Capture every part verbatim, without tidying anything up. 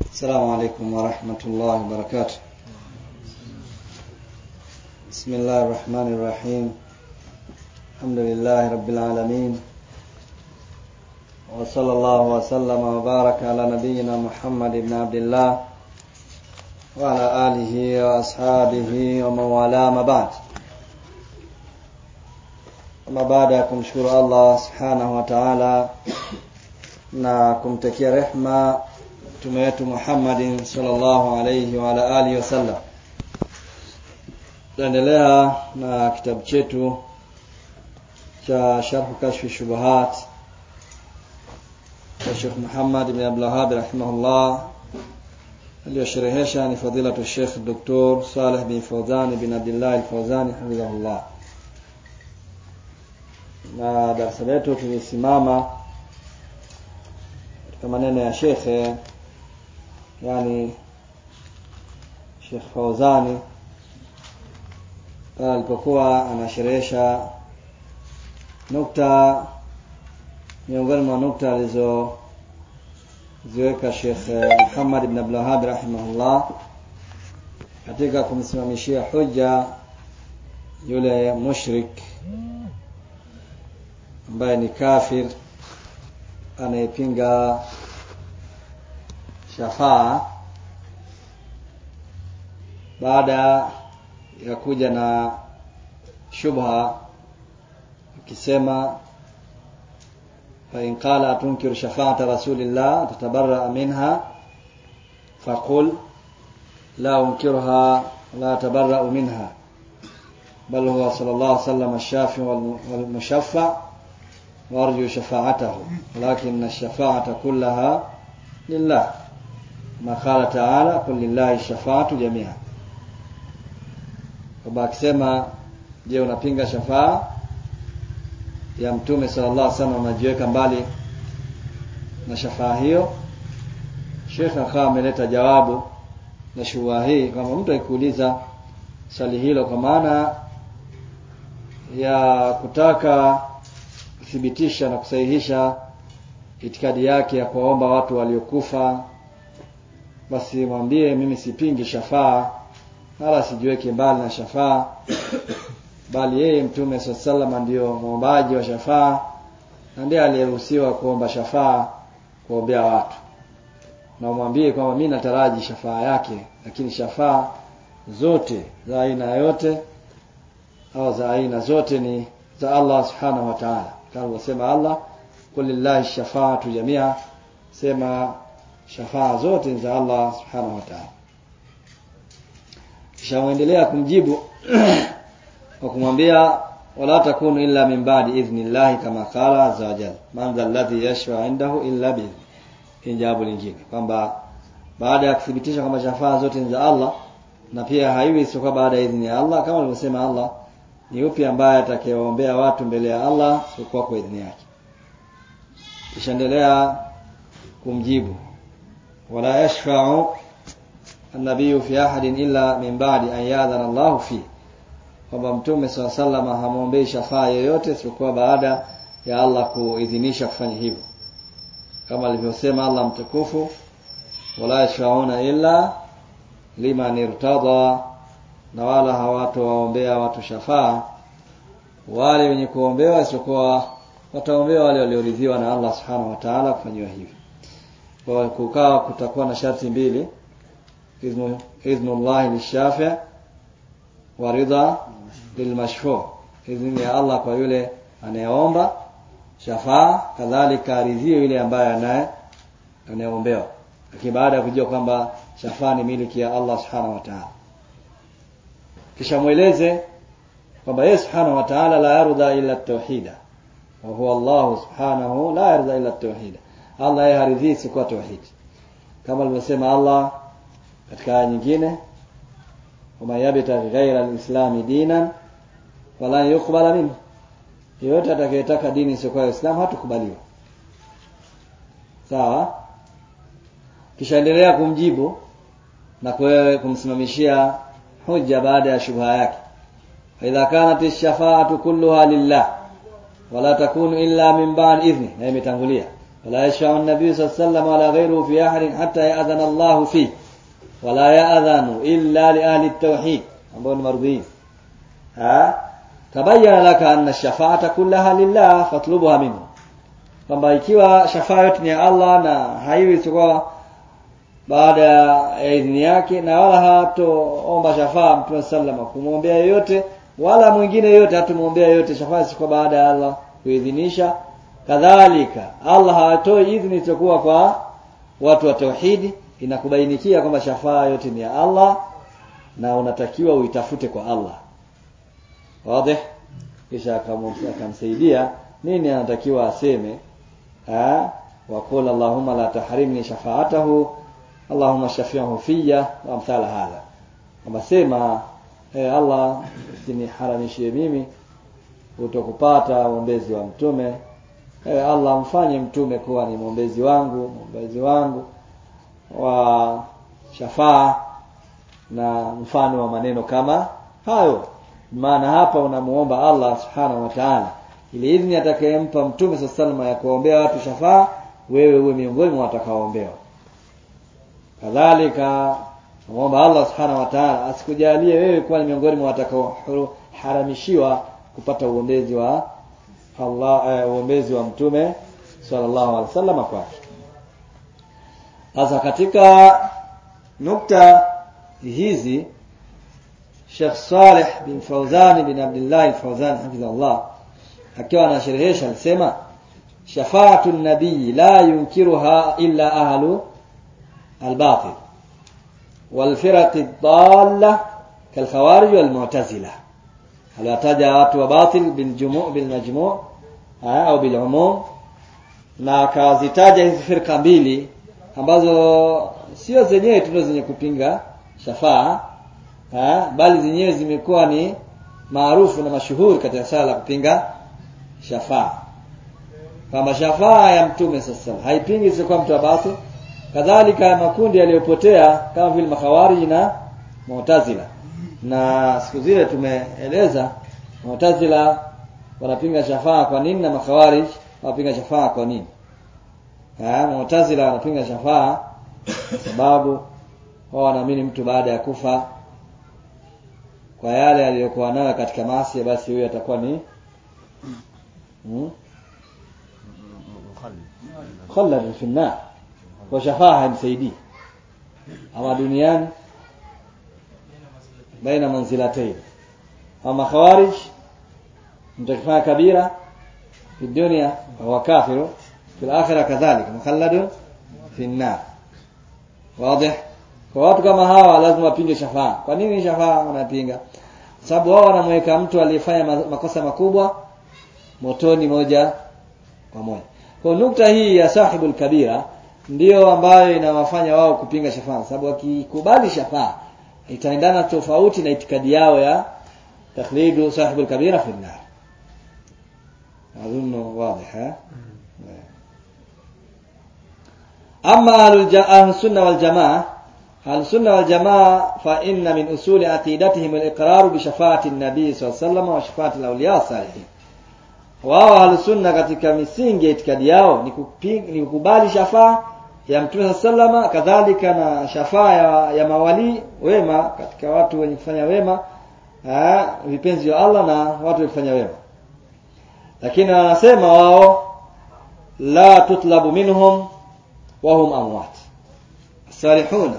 السلام عليكم ورحمة الله وبركاته. بسم الله الرحمن الرحيم. الحمد لله رب العالمين، وصلى الله وسلم وبارك على نبينا محمد بن عبد الله وعلى آله وأصحابه ومن والاه، ما بعد. Ama baada ya kumshukuru Allah subhanahu wa ta'ala na kumtakia rehma mtume wetu Muhammadin sallallahu alayhi wa ala alihi wasallam, tunaendelea na kitabu chetu cha Sharh Kashf Shubuhat cha Sheikh Muhammad ibn Abdul Wahhab rahimahullah, aliyosherehesha ni fadilatu Sheikh Doktor Saleh bin Fawzan bin Abdullah al-Fawzani hafidhahullah. Na darasa letu tulisimama katika maneno ya Sheikh, yani Sheikh Fawzani alipokuwa anasherehesha nukta miongoni mwa nukta alizo ziweka Sheikh Muhammad ibn Abdul Wahhab rahimahullah katika kumsimamishia hujja yule mushrik ambaye ni kafir anayepinga shafaa, baada ya kuja na shubha akisema fa in qala tunkiru shafaata rasulillah tatabarra minha faqul la unkiruha la tabarra minha bal huwa sallallahu alayhi wasallam ash-shafi wal mushaffa وارجو شفاعته ولكن الشفاعة كلها لله ما قال تعالى قل لله الشفاعة جميعا. Kwa akisema je, unapinga shafaa ya mtume sallallahu alaihi wasallam, unajiweka mbali na shafaa hiyo? Sheikh akawa ameleta jawabu na shubha hii kama mtu akikuuliza swali hilo kwa maana ya kutaka kuthibitisha na kusahihisha itikadi yake ya kuomba watu waliokufa, basi mwambie mimi sipingi shafaa wala sijiweke mbali na shafaa, bali yeye mtume sallallahu alaihi wasallam ndio muombaji wa shafaa na ndiye aliyeruhusiwa kuomba shafaa, kuombea watu. Na mwambie kwamba mimi nataraji shafaa yake, lakini shafaa zote za aina yote au za aina zote ni za Allah subhanahu wa ta'ala. Kama wasema Allah kulillahi shafaatu jamia, sema shafaa zote za Allah subhanahu wa ta'ala. Kisha muendelea kumjibu kwa kumwambia wala takunu illa min ba'di idhnillahi kama qala azza wa jalla man dhal ladhi yashfa'u indahu illa bi hijabu lingine, kwamba baada ya kuthibitisha kwamba shafaa zote ni za Allah na pia haiwi isipokuwa baada ya idhni ya Allah, kama alivyosema Allah, ni upi ambaye atakayeombea watu mbele ya Allah kwa kwa idhini yake. Kisha endelea kumjibu wala yashfa'u an-nabiyyu fi ahadin illa min ba'di an ya'dhana Allah fi, kwamba mtume sallallahu alaihi wasallam hamuombei shafaa yoyote isipokuwa baada ya Allah kuidhinisha kufanya hivyo, kama alivyosema Allah mtukufu wala yashfa'una illa liman irtada, na wala hawatowaombea watu shafaa wale wenye kuombewa isipokuwa wataombewa wale walioridhiwa na Allah subhanahu wa ta'ala kufanywa hivyo. Kwa kukaa kutakuwa na sharti mbili, iznu iznullah lishafi' wa ridha lilmashfu'. Idhni ya Allah kwa yule anayeomba shafaa, kadhalika aridhie yule ambaye anaye anayeombewa, lakini baada ya kujua kwamba shafaa ni miliki ya Allah subhanahu wa ta'ala. Kisha mueleze kwamba yeye subhanahu wa ta'ala la yarda illa at-tauhid, wa huwa Allah subhanahu la yarda illa at-tauhid. Allah yaridhi kwa tauhid, kama alivyosema Allah katika aya nyingine, wama yabtaghi ghayra al-islam dinan wala yuqbal minhu, yote atakayetaka dini isiyokuwa ya Islam hatukubaliwa. Sawa? Kisha endelea kumjibu na kumsimamishia hujja baada ya shubha yake. Idha kanat ash-shafa'atu kulluha lillah wala takunu illa min ba'di idhni, na imetangulia wala yashfa'u an-nabiy sallallahu alayhi wasallam wala ghayruhu fi ahadin hatta ya'dhana Allah fi wala ya'dhanu illa li ahli at-tauhid ambao ni marudhi. Ha tabayyana laka anna ash-shafa'ata kullaha lillah fatlubuha minhu, kwamba ikiwa shafa'a yote ni ya Allah na haiwi kwa baada ya idhini yake, na wala hatoomba shafa'a Mtume sallama kumwombea yote wala mwingine yote hatumuombea yote shafa'a si kwa baada ya Allah kuidhinisha. Kadhalika Allah hatoi idhini itakuwa kwa watu wa tauhidi, inakubainikia kwamba shafa'a yote ni ya Allah na unatakiwa uitafute kwa Allah. Wazi? Kisha akamsaidia nini anatakiwa aseme, ah wa qul Allahumma la tahrimni shafa'atahu Allahumma shafi'hu fiyya wa amthala hadha. Kama sema eh Allah usiniharamishie mimi utokupata uombezi wa mtume. Eh Allah mfanye mtume kuwa ni muombezi wangu, muombezi wangu wa shafaa, na mfano wa maneno kama hayo. Maana hapa unamuomba Allah subhanahu wa ta'ala ili idhini atakayempa mtume sallallahu ya kuombea watu shafaa, wewe uwe miongoni mwa watakaoombewa. Kadhalika muomba Allah subhanahu wa ta'ala asikujalie wewe kuwa ni miongoni mwa watakaoharamishiwa kupata uombezi wa Allah, uh, uombezi wa mtume sallallahu alaihi wasallam kwake. Sasa katika nukta hizi Sheikh Saleh bin Fawzan bin Abdullah al-Fawzan hafidhahullah akiwa anasherehesha alisema shafa'atu an-nabii la yunkiruha illa ahlu al-batil wal firaq ad-dalla kal khawarij wal mu'tazila. Alataja watu wa batil bil jumu' bil majmu' au bil umum, na akazitaja hizi firqa mbili ambazo sio zenyewe tu zenye kupinga shafaa, ha bali zenyewe zimekuwa ni maarufu na mashuhuri katika sala kupinga shafaa. Kama shafaa ya mtume sasa haipingi sio kwa mtu wa batil, kadhalika makundi yaliyopotea kama vile makhawarij na mu'tazila. Na siku zile tumeeleza mu'tazila wanapinga shafaa kwa nini na makhawarij wanapinga shafaa kwa nini. Ah mu'tazila wanapinga shafaa sababu wao wanaamini mtu baada ya kufa kwa yale aliyokuwa nayo katika maasi, basi huyo atakuwa ni hmm? khallad fi an-nar, kwa shafaa haimsaidii ama duniani baina manzilatayn. Ama khawarij mtakifanya kabira fi dunya wa kafiru fil akhirah kadhalika mukhalladun fi an-nar. Wazi? Kwa watu kama hawa lazima wapinge shafaa. Kwa nini shafaa wanapinga? Sababu wao wanamweka mtu aliyefanya makosa makubwa motoni moja kwa moja. Kwa nukta hii ya sahibul kabira ndio ambayo inawafanya wao kupinga shafaa, sababu wakikubali shafaa itaendana tofauti na itikadi yao ya takhlidu sahibul kabira fi an-nar. Adhunnu wazi ha? Amma ahlus-sunnah wal jamaa, ahlus-sunnah wal jamaa fa inna min usuli aqidatihim al-iqrar bi shafa'ati an-nabi sallallahu alayhi wasallam wa shafa'ati al-awliya salihin. Wao ahlus-sunnah katika misingi ya itikadi yao ni kupinga, ni kukubali shafaa ya mtume sallallahu alayhi wasallam, kadhalika na shafaa ya, ya mawali wema katika watu wenye kufanya wema, ah vipenzi wa Allah na watu wafanya wema. Lakini wanasema wao la tutlabu minhum wa hum amwat, salihuna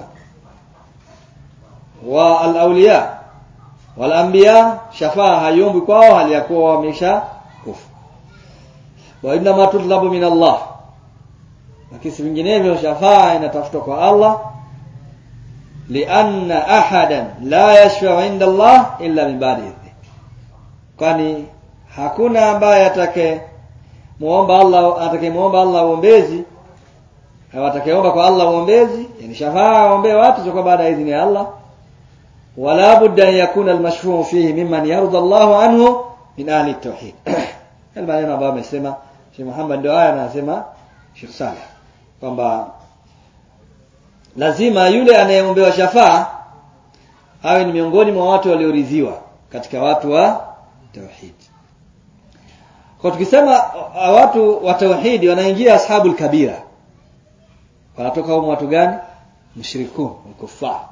wa al-awliya wal anbiya shafaa hayombi kwao hali ya kuwa wamesha kufa. Wa inna ma tutlabu min Allah, lakini vinginevyo shafaa inatafutwa kwa Allah. Lianna ahadan la yashfa'u 'inda Allah illa min ba'di idhni, kwani hakuna ambaye atakaye muomba Allah atakayemuomba Allah uombezi au atakayeomba kwa Allah uombezi, yani shafaa aombe watu kwa baada ya idhini ya Allah. Wala budda an yakuna al-mashfu'u fihi mimman yarda Allahu anhu min ahli at-tauhid. Al-maneno ambayo amesema Sheikh Muhammad ndio haya anasema Sheikh Saleh kwamba lazima yule anayeombewa shafaa awe ni miongoni mwa watu walioridhiwa katika watu wa tauhid. Kwa tukisema watu wa tauhidi wanaingia ashabul kabira, wanatoka huko watu gani? Mushrikun, kufar.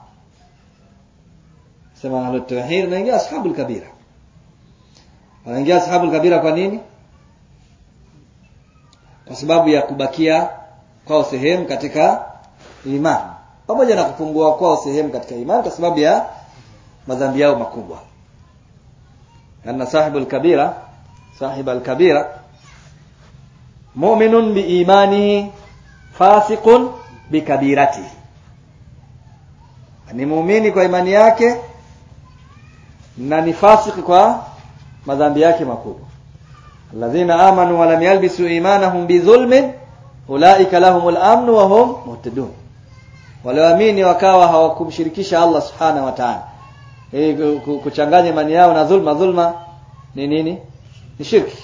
Sema ahlut tauhid wanaingia ashabul kabira. Wanaingia ashabul kabira kwa nini? Kwa sababu ya kubakia kwa sehemu katika imani, pamoja na kupungua kwa sehemu katika imani kwa sababu ya madhambi yao makubwa. Anna sahibul kabira, sahibul kabira mu'minun bi imanihi fasiqun bi kabiratihi. Ni muumini kwa imani yake na ni fasiki kwa madhambi yake makubwa. Alladhina amanu wa lam yalbisu imanahum bidhulmin ulaika lahumul amnu wa hum muhtadun. Walioamini wakawa hawakumshirikisha Allah subhanahu wa ta'ala. Hii kuchanganya imani yao na dhulma. Dhulma ni nini? Ni shirki.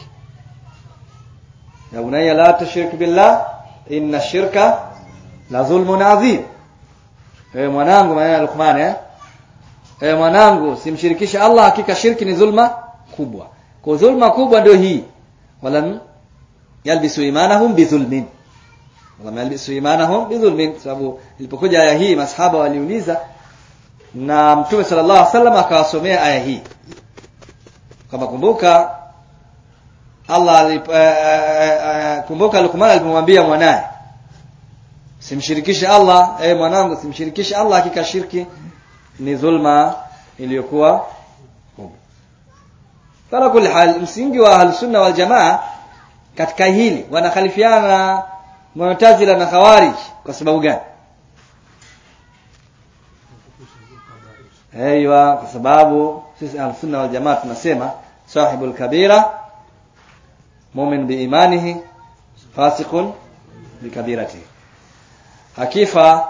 Ya bunayya la tushrik billah inna shirka la dhulmun adhim. Eh mwanangu, maana Luqman eh eh mwanangu, simshirikisha Allah, hakika shirki ni dhulma kubwa. Kwa dhulma kubwa ndio hii. Walam yalbisu imanahum bidhulmin. Walam yalbisu imanahum bidhulmin. Sababu ilipokuja aya hii masahaba waliuliza na Mtume sallallahu alaihi wasallam akawasomea aya hii. Kama kumbuka Allah alip, uh, uh, uh, kumbuka Luqman alipomwambia mwanae, simshirikishe Allah, eh mwanangu simshirikishe Allah, hakika shirki ni dhulma iliyokuwa kubwa. Kwa kila hal, msingi wa Ahlus-Sunna wal Jamaa katika hili wanakhalifiana Mu'tazila na Khawarij kwa sababu gani? Aiywa, kwa sababu sisi Ahlus-Sunna wal Jamaa tunasema sahibul kabira mu'min bi imanihi fasiqun bi kabiratihi. Akifa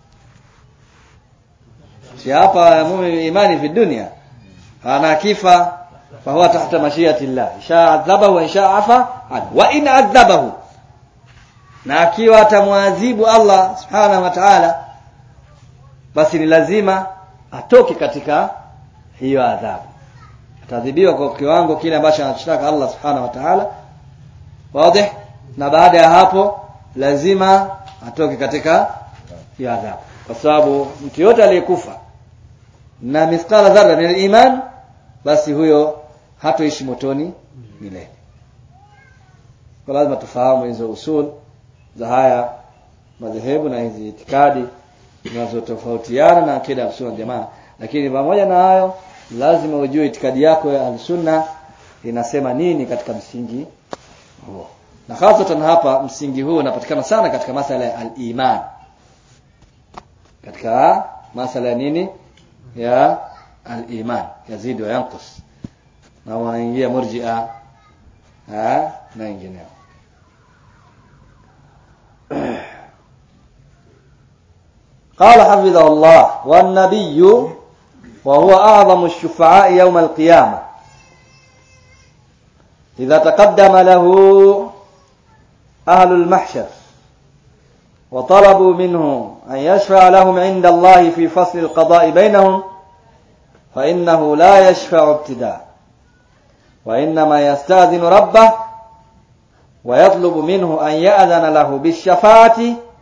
si hapa mu'min bi imani fi dunya, ana akifa fa huwa tahta mashiyati Allah, insha adhabahu wa insha afa wa in adhabahu, na akiwa atamwadhibu Allah subhanahu wa ta'ala basi ni lazima atoke katika hiyo adhabu, atadhibiwa kwa kiwango kile ambacho anachotaka Allah subhanahu wa ta'ala. Wazi? Na baada ya hapo lazima atoke katika hiyo adhabu, kwa sababu mtu yote aliyekufa na mithqala dharra min iman, basi huyo hatoishi motoni milele. Kwa lazima tufahamu hizo usul za haya madhehebu na hizi itikadi zinazotofautiana na akida ya Sunna Jamaa. Lakini pamoja na hayo lazima ujue itikadi yako ya Al-Sunna inasema nini katika msingi huo. Na hasa hapa msingi huo unapatikana sana katika masala ya al-iman. Katika masala ya nini? Ya al-iman, yazid wa yanqus. Na wanaingia murji'a ah na wengineo. قال حفظه الله: والنبي وهو أعظم الشفعاء يوم القيامة إذا تقدم له أهل المحشر وطلبوا منه أن يشفع لهم عند الله في فصل القضاء بينهم فإنه لا يشفع ابتداء، وإنما يستأذن ربه ويطلب منه أن يأذن له بالشفاعة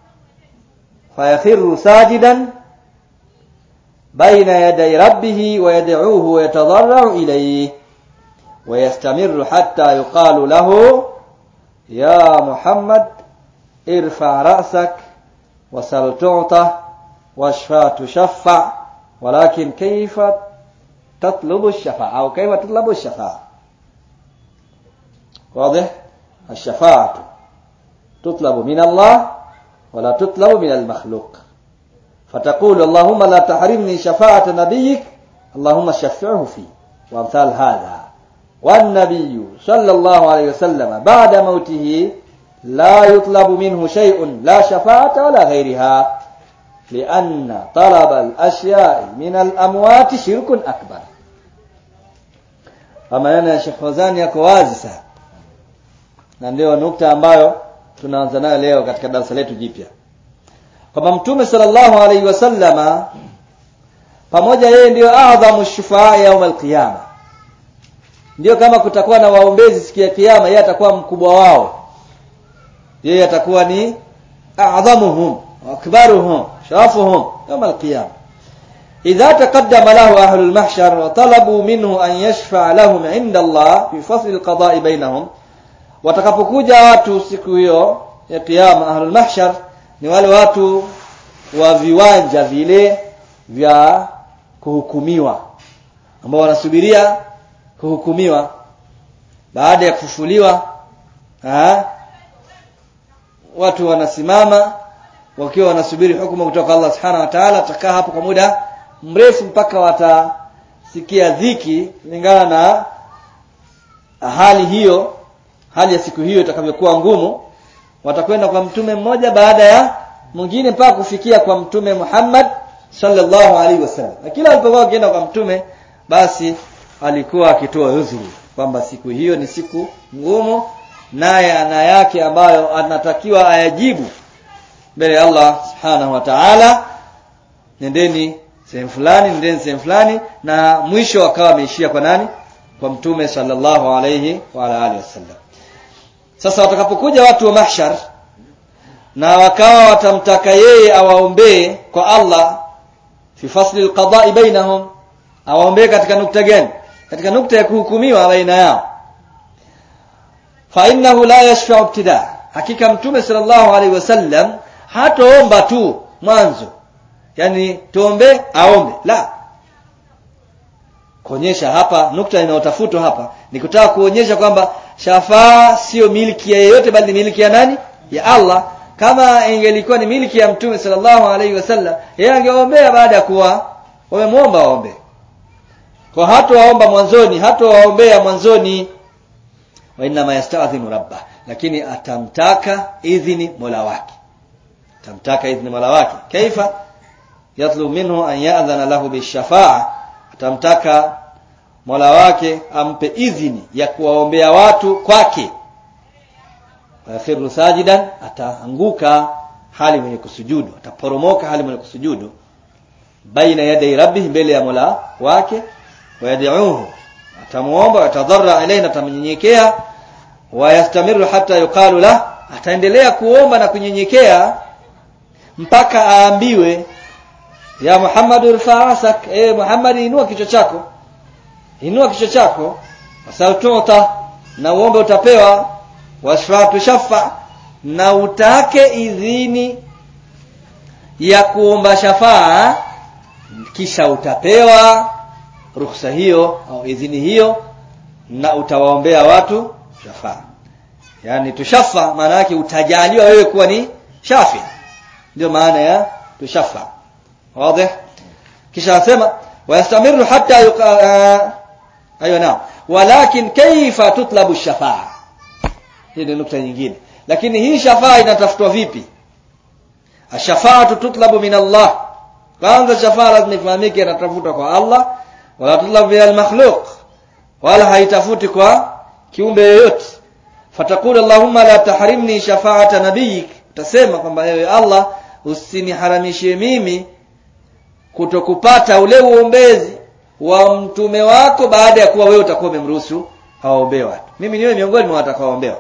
فيخر ساجدا بين يدي ربه ويدعوه ويتضرع إليه ويستمر حتى يقال له: يا محمد ارفع رأسك وسل تعطى واشفع تشفع، ولكن كيف تطلب الشفاعة أو كيف تطلب الشفاعة؟ واضح؟ الشفاعة تطلب من الله ولا تطلب من المخلوق، فتقول: اللهم لا تحرمني شفاعة نبيك، اللهم شفعه فيه، وامثال هذا. والنبي صلى الله عليه وسلم بعد موته لا يطلب منه شيء، لا شفاعة ولا غيرها، لأن طلب الأشياء من الأموات شرك أكبر. Kama yana Sheikh Fawzan yako wazi sana, na ndio nukta ambayo tunaanza nayo leo katika darasa letu jipya, kwamba Mtume sallallahu alaihi wasallama pamoja yeye ndio adhamu shufaa yaum al-qiyama, ndio kama kutakuwa na waombezi siku ya kiyama, yeye atakuwa mkubwa wao, yeye atakuwa ni a'dhamuhum wa akbaruhum sharafuhum yawm al-qiyamah. idha taqaddama lahu ahlul mahshar wa talabu minhu an yashfa' lahum 'inda Allah fi fasl al-qada'i bainahum, watakapokuja watu siku hiyo ya kiyama, ahlul mahshar ni wale watu wa viwanja vile vya kuhukumiwa, ambao wanasubiria kuhukumiwa baada ya kufufuliwa. Ha? Watu wanasimama wakiwa wanasubiri hukumu kutoka Allah Subhanahu wa Ta'ala. Atakaa hapo kwa muda mrefu mpaka watasikia dhiki kulingana na hali hiyo, hali ya siku hiyo itakavyokuwa ngumu. Watakwenda kwa mtume mmoja baada ya mwingine mpaka kufikia kwa Mtume Muhammad sallallahu alaihi wasallam. Na kila alipokuwa akienda kwa mtume, basi alikuwa akitoa udhuru kwamba siku hiyo ni siku ngumu, naye ana yake ambayo anatakiwa ayajibu mbele ya Allah Subhanahu wa Ta'ala. Nendeni sehemu fulani, nendeni sehemu fulani, na mwisho akawa ameishia kwa nani? Kwa Mtume sallallahu alayhi wa ala alihi wasallam. Sasa watakapokuja watu wa mahshar na wakawa watamtaka yeye awaombee kwa Allah fi fasli alqada'i bainahum, awaombee katika nukta gani? Katika nukta ya kuhukumiwa baina yao. Fa innahu la yashfa'u ibtida, hakika Mtume sallallahu alaihi wasallam hataomba tu mwanzo, yani tuombe aombe, la. Kuonyesha hapa nukta inayotafutwa hapa ni kutaka kuonyesha kwamba shafaa sio miliki ya yeyote, bali ni miliki ya nani? Ya Allah. Kama ingelikuwa ni miliki ya Mtume sallallahu alaihi wasallam, yeye angeombea baada ya kuwa wamemuomba waombe. Kwa hata waomba mwanzoni, hata waombea mwanzoni. Wa inna ma yasta'dhinu rabbah, lakini atamtaka idhini Mola wake. Atamtaka idhini Mola wake. Kaifa yatlu minhu an ya'dhana lahu bishafa'a, atamtaka Mola wake ampe idhini ya kuwaombea watu kwake. Yakhiru sajidan, ataanguka hali mwenye kusujudu, ataporomoka hali mwenye kusujudu baina yaday rabbih, mbele ya Mola wake. Wayad'uhu, atamuomba, atadarra ilayhi, atamnyenyekea. Wayastamiru hatta yuqalu la, ataendelea kuomba na kunyenyekea mpaka aambiwe ya Muhammad irfa'asak, eh Muhammad inua kichwa chako, inua kichwa chako. Wasaltuta, na uombe utapewa. Wasfatu shafa, na utake idhini ya kuomba shafaa, kisha utapewa ruhusa hiyo au idhini hiyo, na utawaombea watu shafaa. Yani tushafa maana yake utajaliwa wewe kuwa ni shafi, ndio maana ya tushafa. Wazi? Kisha asema wayastamiru hatta yuqa ayo na walakin kaifa tutlabu shafaa. Hii ni nukta nyingine. Lakini hii shafaa inatafutwa vipi? Ash-shafaatu tutlabu min Allah. Kwanza shafaa lazima ifahamike inatafutwa kwa Allah, wala tutlabu bil al-makhluq, wala haitafuti kwa kiumbe yoyote. Fatakula Allahumma la tahrimni shafa'ata nabiyik, utasema kwamba ewe Allah usiniharamishe mimi kutokupata ule uombezi wa mtume wako baada ya kuwa wewe utakuwa umemruhusu aombewe watu. Mimi niwe miongoni mwa watakaoombewa.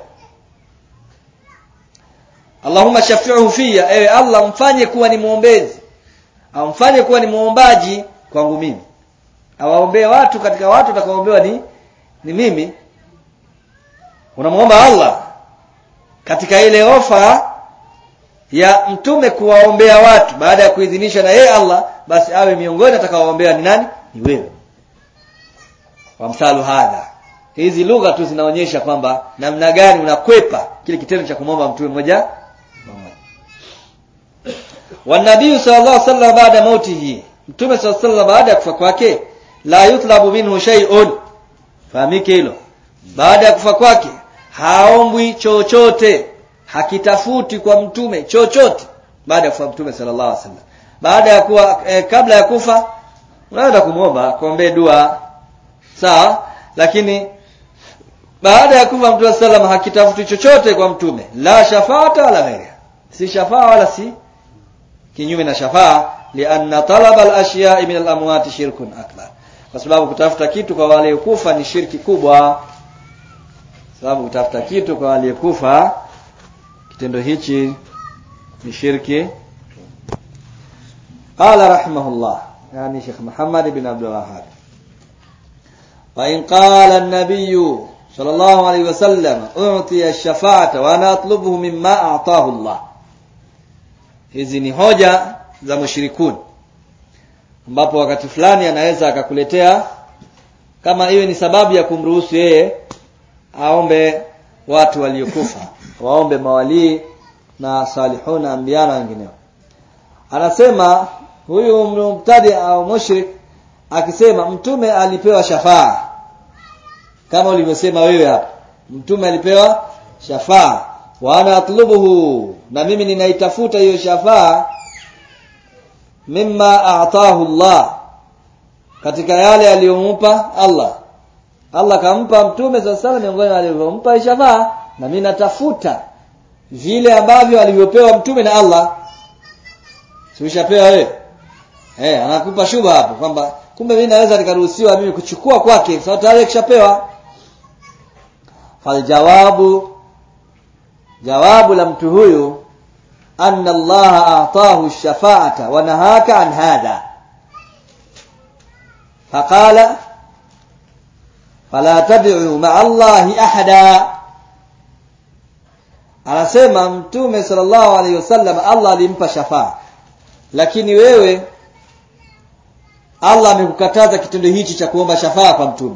Allahumma shafi'uhu fiya, ewe Allah mfanye kuwa ni muombezi, au mfanye kuwa ni muombaji kwangu mimi. Awaombee watu, katika watu watakaoombewa ni ni mimi. Unamuomba Allah katika ile ofa ya mtume kuwaombea watu baada ya kuidhinisha na yeye Allah, basi awe miongoni atakaoombewa ni nani? Ni wewe. Wa msalu hadha, hizi lugha tu zinaonyesha kwamba namna gani unakwepa kile kitendo cha kumwomba mtume mmoja mmoja. Wa nabii sallallahu alaihi wasallam baada mautihi, mtume sallallahu alaihi wasallam baada ya kufa kwake, la yutlabu minhu shay'un, fahamike hilo. Baada ya kufa kwake haombwi chochote, hakitafuti kwa mtume chochote baada ya kufa mtume sallallahu alaihi wasallam. Baada ya kuwa eh, kabla ya kufa unaweza kumuomba kuombea dua, sawa, lakini baada ya kufa mtume sallallahu hakitafuti chochote kwa mtume, la shafaata wala ghairi, si shafaa wala si kinyume na shafaa, lianna talab al-ashya'i min al-amwat shirkun akbar, kwa sababu kutafuta kitu kwa wale kufa ni shirki kubwa. Sababu kutafuta kitu kwa wale kufa, kitendo hichi ni shirki. Qala rahimahullah, yani Sheikh Muhammad ibn Abdul Wahhab, wa in qala an-nabiy sallallahu alayhi wasallam u'tiya ash-shafa'ata wa ana atlubuhu mimma a'tahu Allah. Hizi ni hoja za mushrikun, ambapo wakati fulani anaweza akakuletea kama iwe ni sababu ya kumruhusu yeye aombe watu waliokufa, waombe mawali na salihuna anbiya na wengineo. Anasema huyu mubtadi au mushrik akisema mtume alipewa shafaa, kama ulivyosema wewe hapa, mtume alipewa shafaa wa ana atlubuhu, na mimi ninaitafuta hiyo shafaa, mimma a'tahu Allah, katika yale aliyompa Allah. Allah kampa mtume sasa miongoni mwa alivyompa shafaa, na mimi natafuta vile ambavyo alivyopewa mtume na Allah. Si ushapewa wewe? Eh, anakupa shubha hapo kwamba kumbe mimi naweza nikaruhusiwa mimi kuchukua kwake sababu tayari kishapewa. Fal jawabu, jawabu la mtu huyu, anna Allah a'tahu ash-shafa'ata wa nahaka an hadha. Faqala fala tad'u ma'a Allahi ahada. Anasema mtume sallallahu alayhi wasallam Allah alimpa shafaa, lakini wewe Allah amekukataza kitendo hichi cha kuomba shafaa kwa mtume.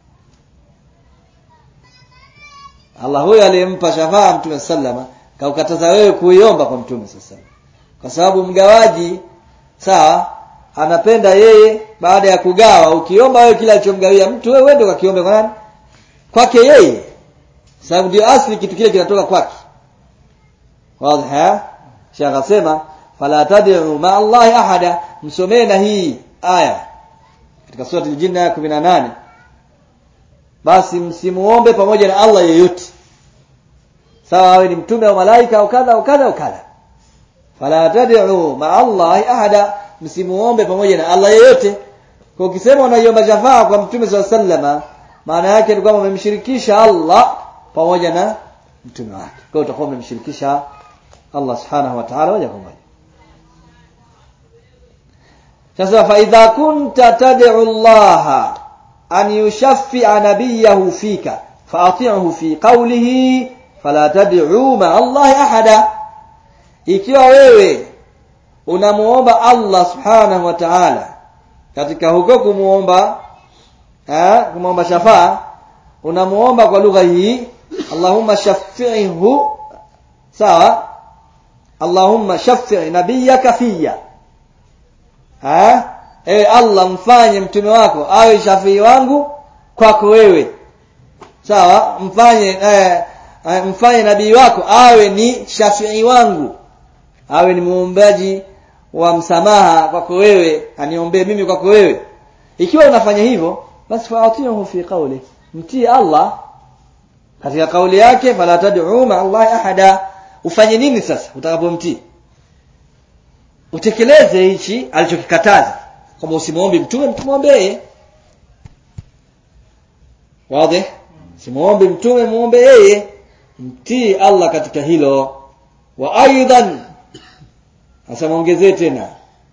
Allah huyo aliyempa shafaa mtume sallama kaukataza wewe kuiomba kwa mtume sasa, kwa sababu mgawaji sawa anapenda yeye baada ya kugawa, ukiomba wewe kila alichomgawia mtu wewe ndio kakiombe kwa nani? Kwake yeye, sababu ndio asili kitu kile kinatoka kwake. Wazi ha? Sheikh akasema fala tad'u ma Allahi ahada. Msomee na hii aya katika sura al-Jinn ya kumi na nane, basi msimuombe pamoja na Allah yeyote, sawa awe ni mtume au malaika au kadha au kadha au kadha. Fala tad'u ma Allahi ahada, msimuombe pamoja na Allah yeyote. Kwa ukisema unaiomba shafaa kwa mtume sallallahu alayhi wasallam, maana yake ni kwamba umemshirikisha Allah pamoja na mtume wake. Kwa utakuwa umemshirikisha Allah subhanahu wa ta'ala moja kwa moja. Sasa fa idha kunta tad'u Allah an yushaffi'a nabiyahu fika fa'ati'hu fi qawlihi fala tad'u ma Allah ahada. Ikiwa wewe unamuomba Allah subhanahu wa ta'ala katika huko kumuomba eh kumuomba shafaa, unamuomba kwa lugha hii, Allahumma shaffi'hu, sawa, Allahumma shaffi' nabiyyaka fiyya. Ah, ewe Allah mfanye mtume wako awe shafii wangu kwako wewe. Sawa, mfanye eh, mfanye nabii wako awe ni shafii wangu, awe ni muombaji wa msamaha kwako wewe, aniombee mimi kwako wewe. Ikiwa unafanya hivyo, basi fa'atihu fi qawli, mtii Allah katika kauli yake, fala tad'u ma Allah ahada. Ufanye nini sasa utakapomtii? Utekeleze hichi alichokikataza, kama usimuombe mtume mtumombee. Wazi? Simuombe mtume muombe yeye, mtii Allah katika hilo. Wa aidan, asamuongezee tena,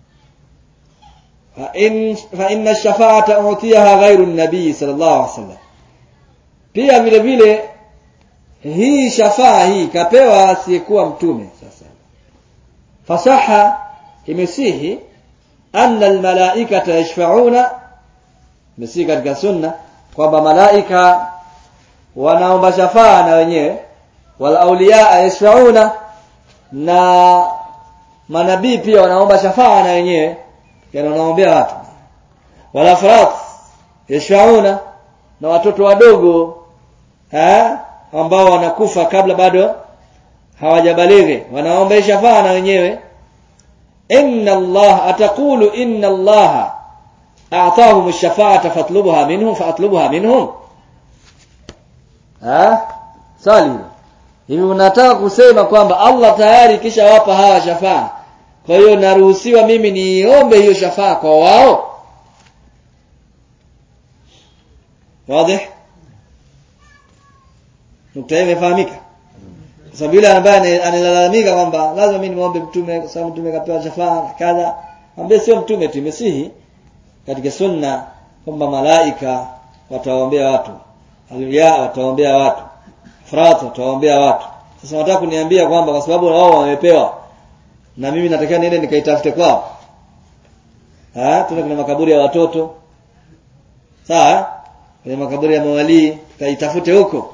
fa in fa inna ash-shafa'ata utiyaha ghayru an-nabi sallallahu alaihi wasallam. Pia vile vile hii shafaa hii kapewa asiyekuwa mtume. Sasa fasaha imesihi anna almalaikata yashfa'una, imesihi katika sunna kwamba malaika wanaomba shafaa na wenyewe, wal awliya yashfa'una, na manabii pia wanaomba shafaa na wenyewe, yani wanaombea watu. Wal afrat yashfa'una, na watoto wadogo eh ambao wanakufa kabla bado hawajabalighi wanaomba shafaa na wenyewe. Inna Allah ataqulu inna Allah a'tahum ash-shafa'ata fatlubha minhum fa'atlubha minhum. Ah, salim. Hivi unataka kusema kwamba Allah tayari kisha wapa hawa shafaa, kwa hiyo naruhusiwa mimi niombe hiyo shafaa kwa wao? wazi? Nukta hii imefahamika? Kwa sababu yule ambaye analalamika kwamba lazima mimi niombe mtume kwa sababu mtume kapewa shafaa kadha, ambaye sio mtume tu, imesihi katika sunna kwamba malaika wataombea watu, aliya wataombea watu, afrat wataombea watu. Sasa nataka kuniambia kwamba kwa sababu wao wamepewa na mimi natakiwa niende nikaitafute kwao. Ah, tuna kuna makaburi ya watoto. Sawa? Kuna makaburi ya mawali, kaitafute huko.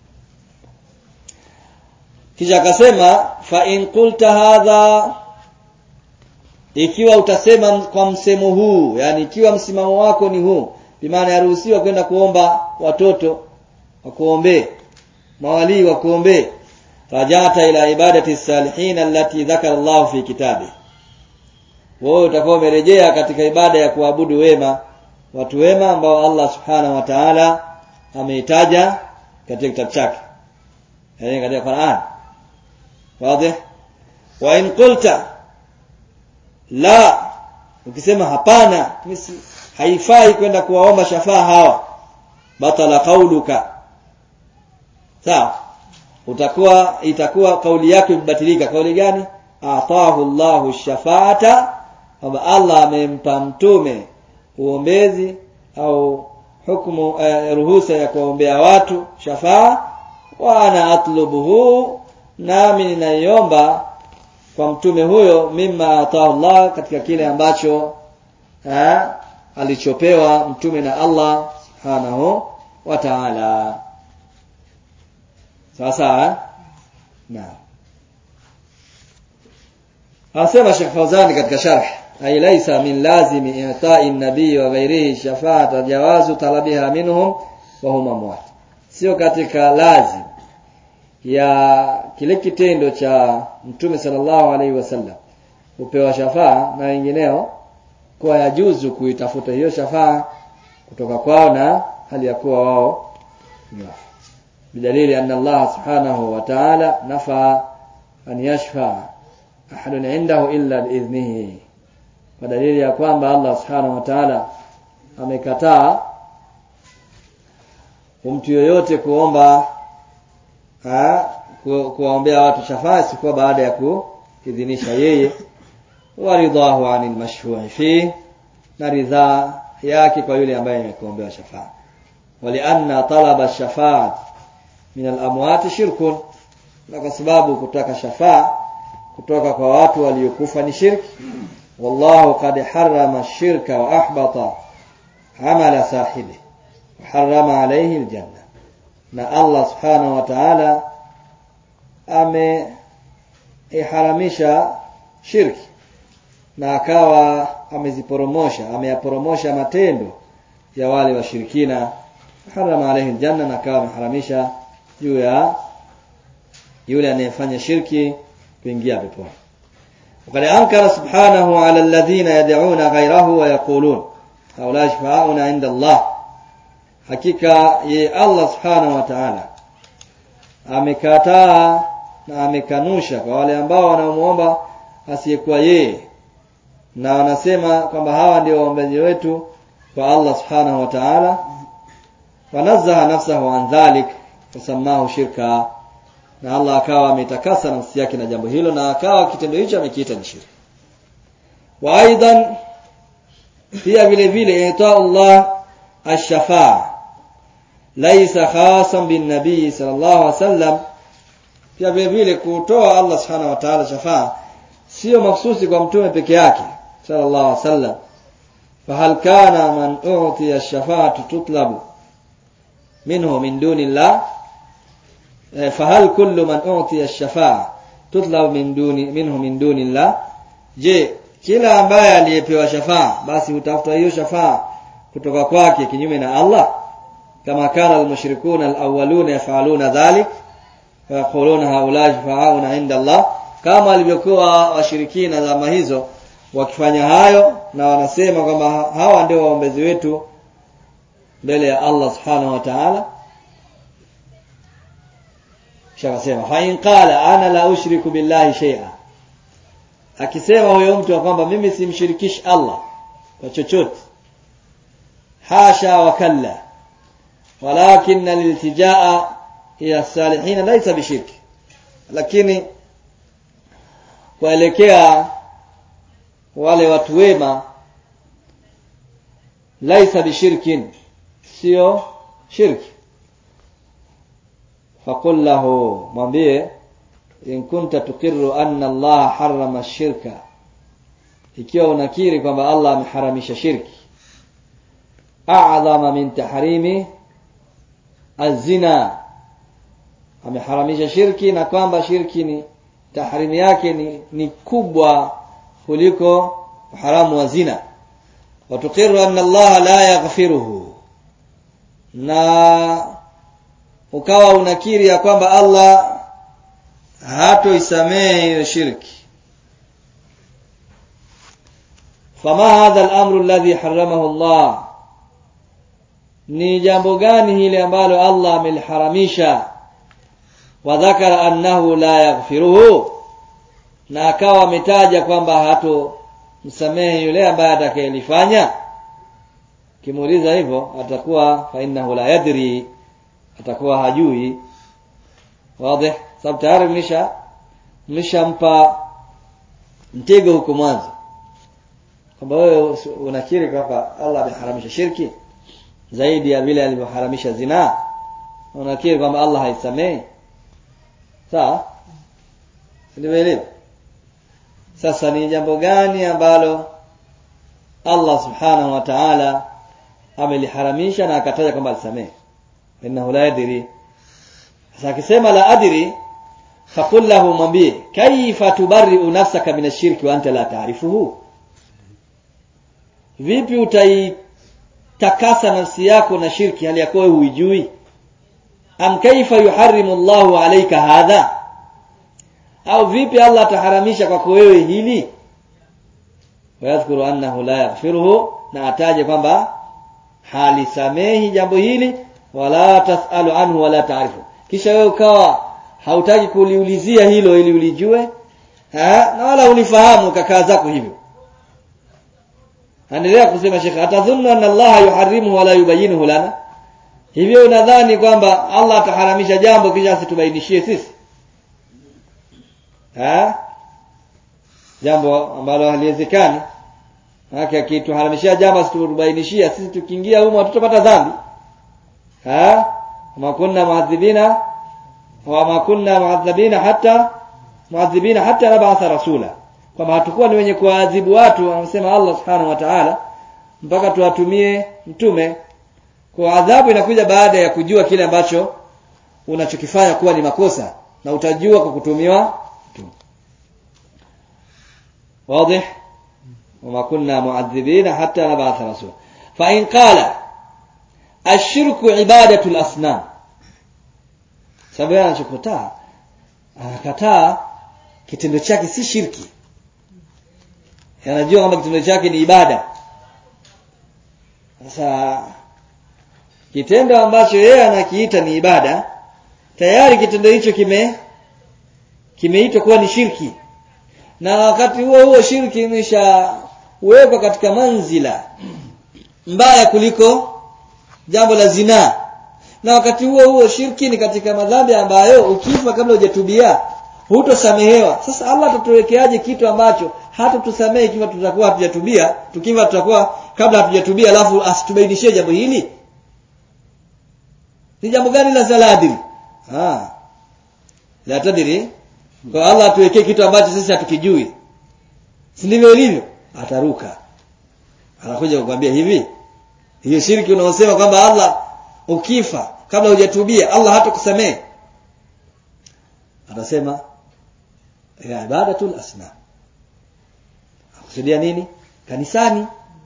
Kisha akasema fa in qulta hadha, ikiwa utasema kwa msemo huu, yani ikiwa msimamo wako ni huu, bimaana yaruhusiwa kwenda kuomba watoto wakuombe, mawali wakuombe, rajata ila ibadati salihin allati dhakara Allah fi kitabi, wewe utakuwa umerejea katika ibada ya kuabudu wema, watu wema ambao Allah subhanahu wa ta'ala ameitaja katika kitabu chake, yani katika Qur'an. Wazi? Wa in qulta la, ukisema hapana, haifai kwenda kuwaomba shafaa hawa, batala qauluka, sawa, utakuwa itakuwa kauli yako imebatilika. Kauli gani? Ataahu Allahu shafaata, kwamba Allah amempa mtume uombezi au hukumu uh, ruhusa ya kuombea watu shafaa, wa ana atlubuhu, nami ninaiomba kwa mtume huyo, mimma ataahu Allah, katika kile ambacho eh, alichopewa mtume na Allah subhanahu wa ta'ala. Sawa sawa? Naam. Asema Sheikh Fawzani katika sharh, ay laysa min lazimi i'ta'i an-nabiy wa ghayrihi shafa'ata jawazu talabiha minhum wa hum amwat, sio katika lazim ya kile kitendo cha mtume sallallahu alaihi wasallam kupewa shafaa na wengineo kwa yajuzu kuitafuta hiyo shafaa kutoka kwao na hali ya kuwa wao ni wafu, bidalili anna Allah subhanahu wa ta'ala nafa an yashfa ahadun indahu illa biidhnihi, kwa dalili ya kwamba Allah subhanahu wa ta'ala amekataa mtu yoyote kuomba ha ku, kuombea watu shafaa sikuwa baada ya kuidhinisha yeye, waridahu anil mashfu'i fi, na ridha yake kwa yule ambaye amekuombewa shafaa. Walianna talaba ash-shafa'at min al-amwat shirkun, na kwa sababu kutaka shafaa kutoka kwa watu waliokufa ni shirki. Wallahu qad harrama ash-shirka wa ahbata amala sahibi wa harrama alayhi al-janna, na Allah subhanahu wa ta'ala ameharamisha shirki na akawa ameziporomosha, ameyaporomosha matendo ya wale washirikina, harama alayhi aljanna, na akawa ameharamisha juu ya yule anayefanya shirki kuingia peponi. وقد أنكر سبحانه على الذين يدعون غيره ويقولون هؤلاء شفعاؤنا عند الله, hakika ye Allah subhanahu wa ta'ala amekataa na amekanusha kwa wale ambao wanamuomba asiyekuwa yeye, na wanasema kwamba hawa ndio waombezi wetu kwa Allah subhanahu wa ta'ala. Wanazzaha nafsahu an dhalik wasamahu shirka, na Allah akawa ametakasa nafsi yake na jambo hilo, na akawa kitendo hicho amekiita ni shirki. Wa aidan, pia vile vile ita Allah ash-shafa'a laysa khasan bin nabii sallallahu alaihi wasallam, pia vile vile kutoa Allah subhanahu wa ta'ala shafa'a sio mahsusi kwa mtume peke yake sallallahu alaihi wasallam. Fa hal kana man u'tiya ash-shafa'atu tutlabu minhu min dunillah, fa hal kullu man u'tiya ash-shafa'a tutlabu min duni minhu min dunillah, je kila ambaye aliyepewa shafa'a basi utafuta hiyo shafa'a kutoka kwake kinyume na Allah? Kama kana al-mushrikuna al-awwaluna yaf'aluna dhalik wa yaquluna haula shafa'auna 'inda Allah, kama alivyokuwa washirikina zama hizo wakifanya hayo na wanasema kwamba hawa ndio waombezi wetu mbele ya Allah subhanahu wa ta'ala. Shakasema fa in qala ana la ushriku billahi shay'a, akisema huyo mtu kwamba mimi simshirikishi Allah kwa chochote, hasha wa kalla, walakin al-iltijaa ila salihin laysa bishirki, lakini kuelekea wale watu wema laysa bishirkin, sio shirki. faqul lahu, mwambie in kunta tuqirru anna Allah harrama ash-shirka, ikiwa unakiri kwamba Allah ameharamisha shirki, a'zama min tahrimi az-zina, ameharamisha shirki na kwamba shirki ni tahrimi yake ni, ni kubwa kuliko haramu wa zina. wa tuqirru anna Allah la yaghfiruhu, na ukawa unakiri ya kwamba Allah hatoisamehe hiyo shirki. fama hadha al-amru alladhi harramahu Allah, ni jambo gani hili ambalo Allah ameliharamisha? wa dhakara annahu la yaghfiruhu, na akawa ametaja kwamba hato msamehe yule ambaye atakayelifanya. Kimuuliza hivyo atakuwa fa innahu la yadri, atakuwa hajui. wazi, sababu tayari mlisha mlishampa mtego huko mwanzo kwamba wewe unakiri kwamba Allah ameharamisha shirki zaidi ya vile alivyoharamisha zina, unakiri kwamba Allah haisamehe. Sawa? Ndio. Sasa ni jambo gani ambalo Allah subhanahu wa ta'ala ameliharamisha na akataja kwamba alisamehe? Innahu la yadri. Sasa akisema la adri, faqul lahu, mwambie kaifa tubarri'u nafsaka min ash-shirki wa anta la ta'rifuhu, vipi utaitakasa nafsi yako na shirki hali yako wewe huijui? am kaifa yuharrimu Allahu alayka hadha, au vipi Allah ataharamisha kwako wewe hili? Wayadhkuru annahu la yaghfiruhu, na ataje kwamba halisamehi jambo hili, wala tasalu anhu wala ta'rifu, kisha wewe ukawa hautaki kuliulizia hilo ili ulijue, ha, na wala ulifahamu kakaa zako hivyo. Endelea kusema Sheikh, atadhunnu anna Allah yuharrimu wala yubayyinuhu lana, hivyo unadhani kwamba Allah ataharamisha jambo kisha asitubainishie sisi? Ha? Jambo ambalo haliwezekani. Haki akituharamishia jambo asitubainishia sisi, tukiingia humo tutapata dhambi. Ha? Ma kunna muadhibina wa ma kunna muadhibina hata muadhibina hata nab'atha rasula, kwamba hatakuwa ni wenye kuadhibu watu, anasema Allah subhanahu wa ta'ala, mpaka tuwatumie mtume. Kwa adhabu inakuja baada ya kujua kile ambacho unachokifanya kuwa ni makosa, na utajua kwa kutumiwa mtume. wazi? wama kunna muadhibina hatta nab'atha rasula. fa in qala ash-shirku ibadatu al-asnam, sababu anachokataa anakataa kitendo chake si shirki, anajua kwamba kitendo chake ni ibada. Sasa kitendo ambacho yeye anakiita ni ibada, tayari kitendo hicho kime kimeitwa kuwa ni shirki, na wakati huo huo shirki imeshawekwa katika manzila mbaya kuliko jambo la zina, na wakati huo huo shirki ni katika madhambi ambayo ukifa kabla hujatubia hutosamehewa. Sasa Allah atatuwekeaje kitu ambacho hata tusamehe ikiwa tutakuwa hatujatubia, tukiwa tutakuwa kabla hatujatubia, alafu asitubainishie jambo hili? Ni jambo gani la zaladiri? Ah. La tadiri. Kwa Allah atuwekee kitu ambacho sisi hatukijui. Si ndivyo ilivyo? Ataruka. Anakuja kukwambia hivi, hiyo shirki unaosema kwamba Allah ukifa kabla hujatubia Allah hatakusamehe, atasema ya ibadatul asnam. Akusudia nini? Kanisani.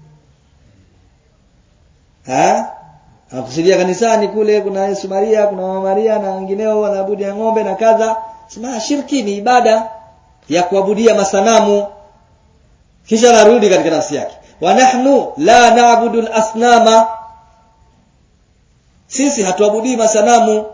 Ha? Akusudia kanisani kule kuna Yesu Maria, kuna Mama Maria na wengineo wanaabudu ng'ombe na kadha. Sema shirki ni ibada ya kuabudia masanamu. Kisha narudi katika nafsi yake, wa nahnu la na'budu al-asnama, sisi hatuabudi masanamu.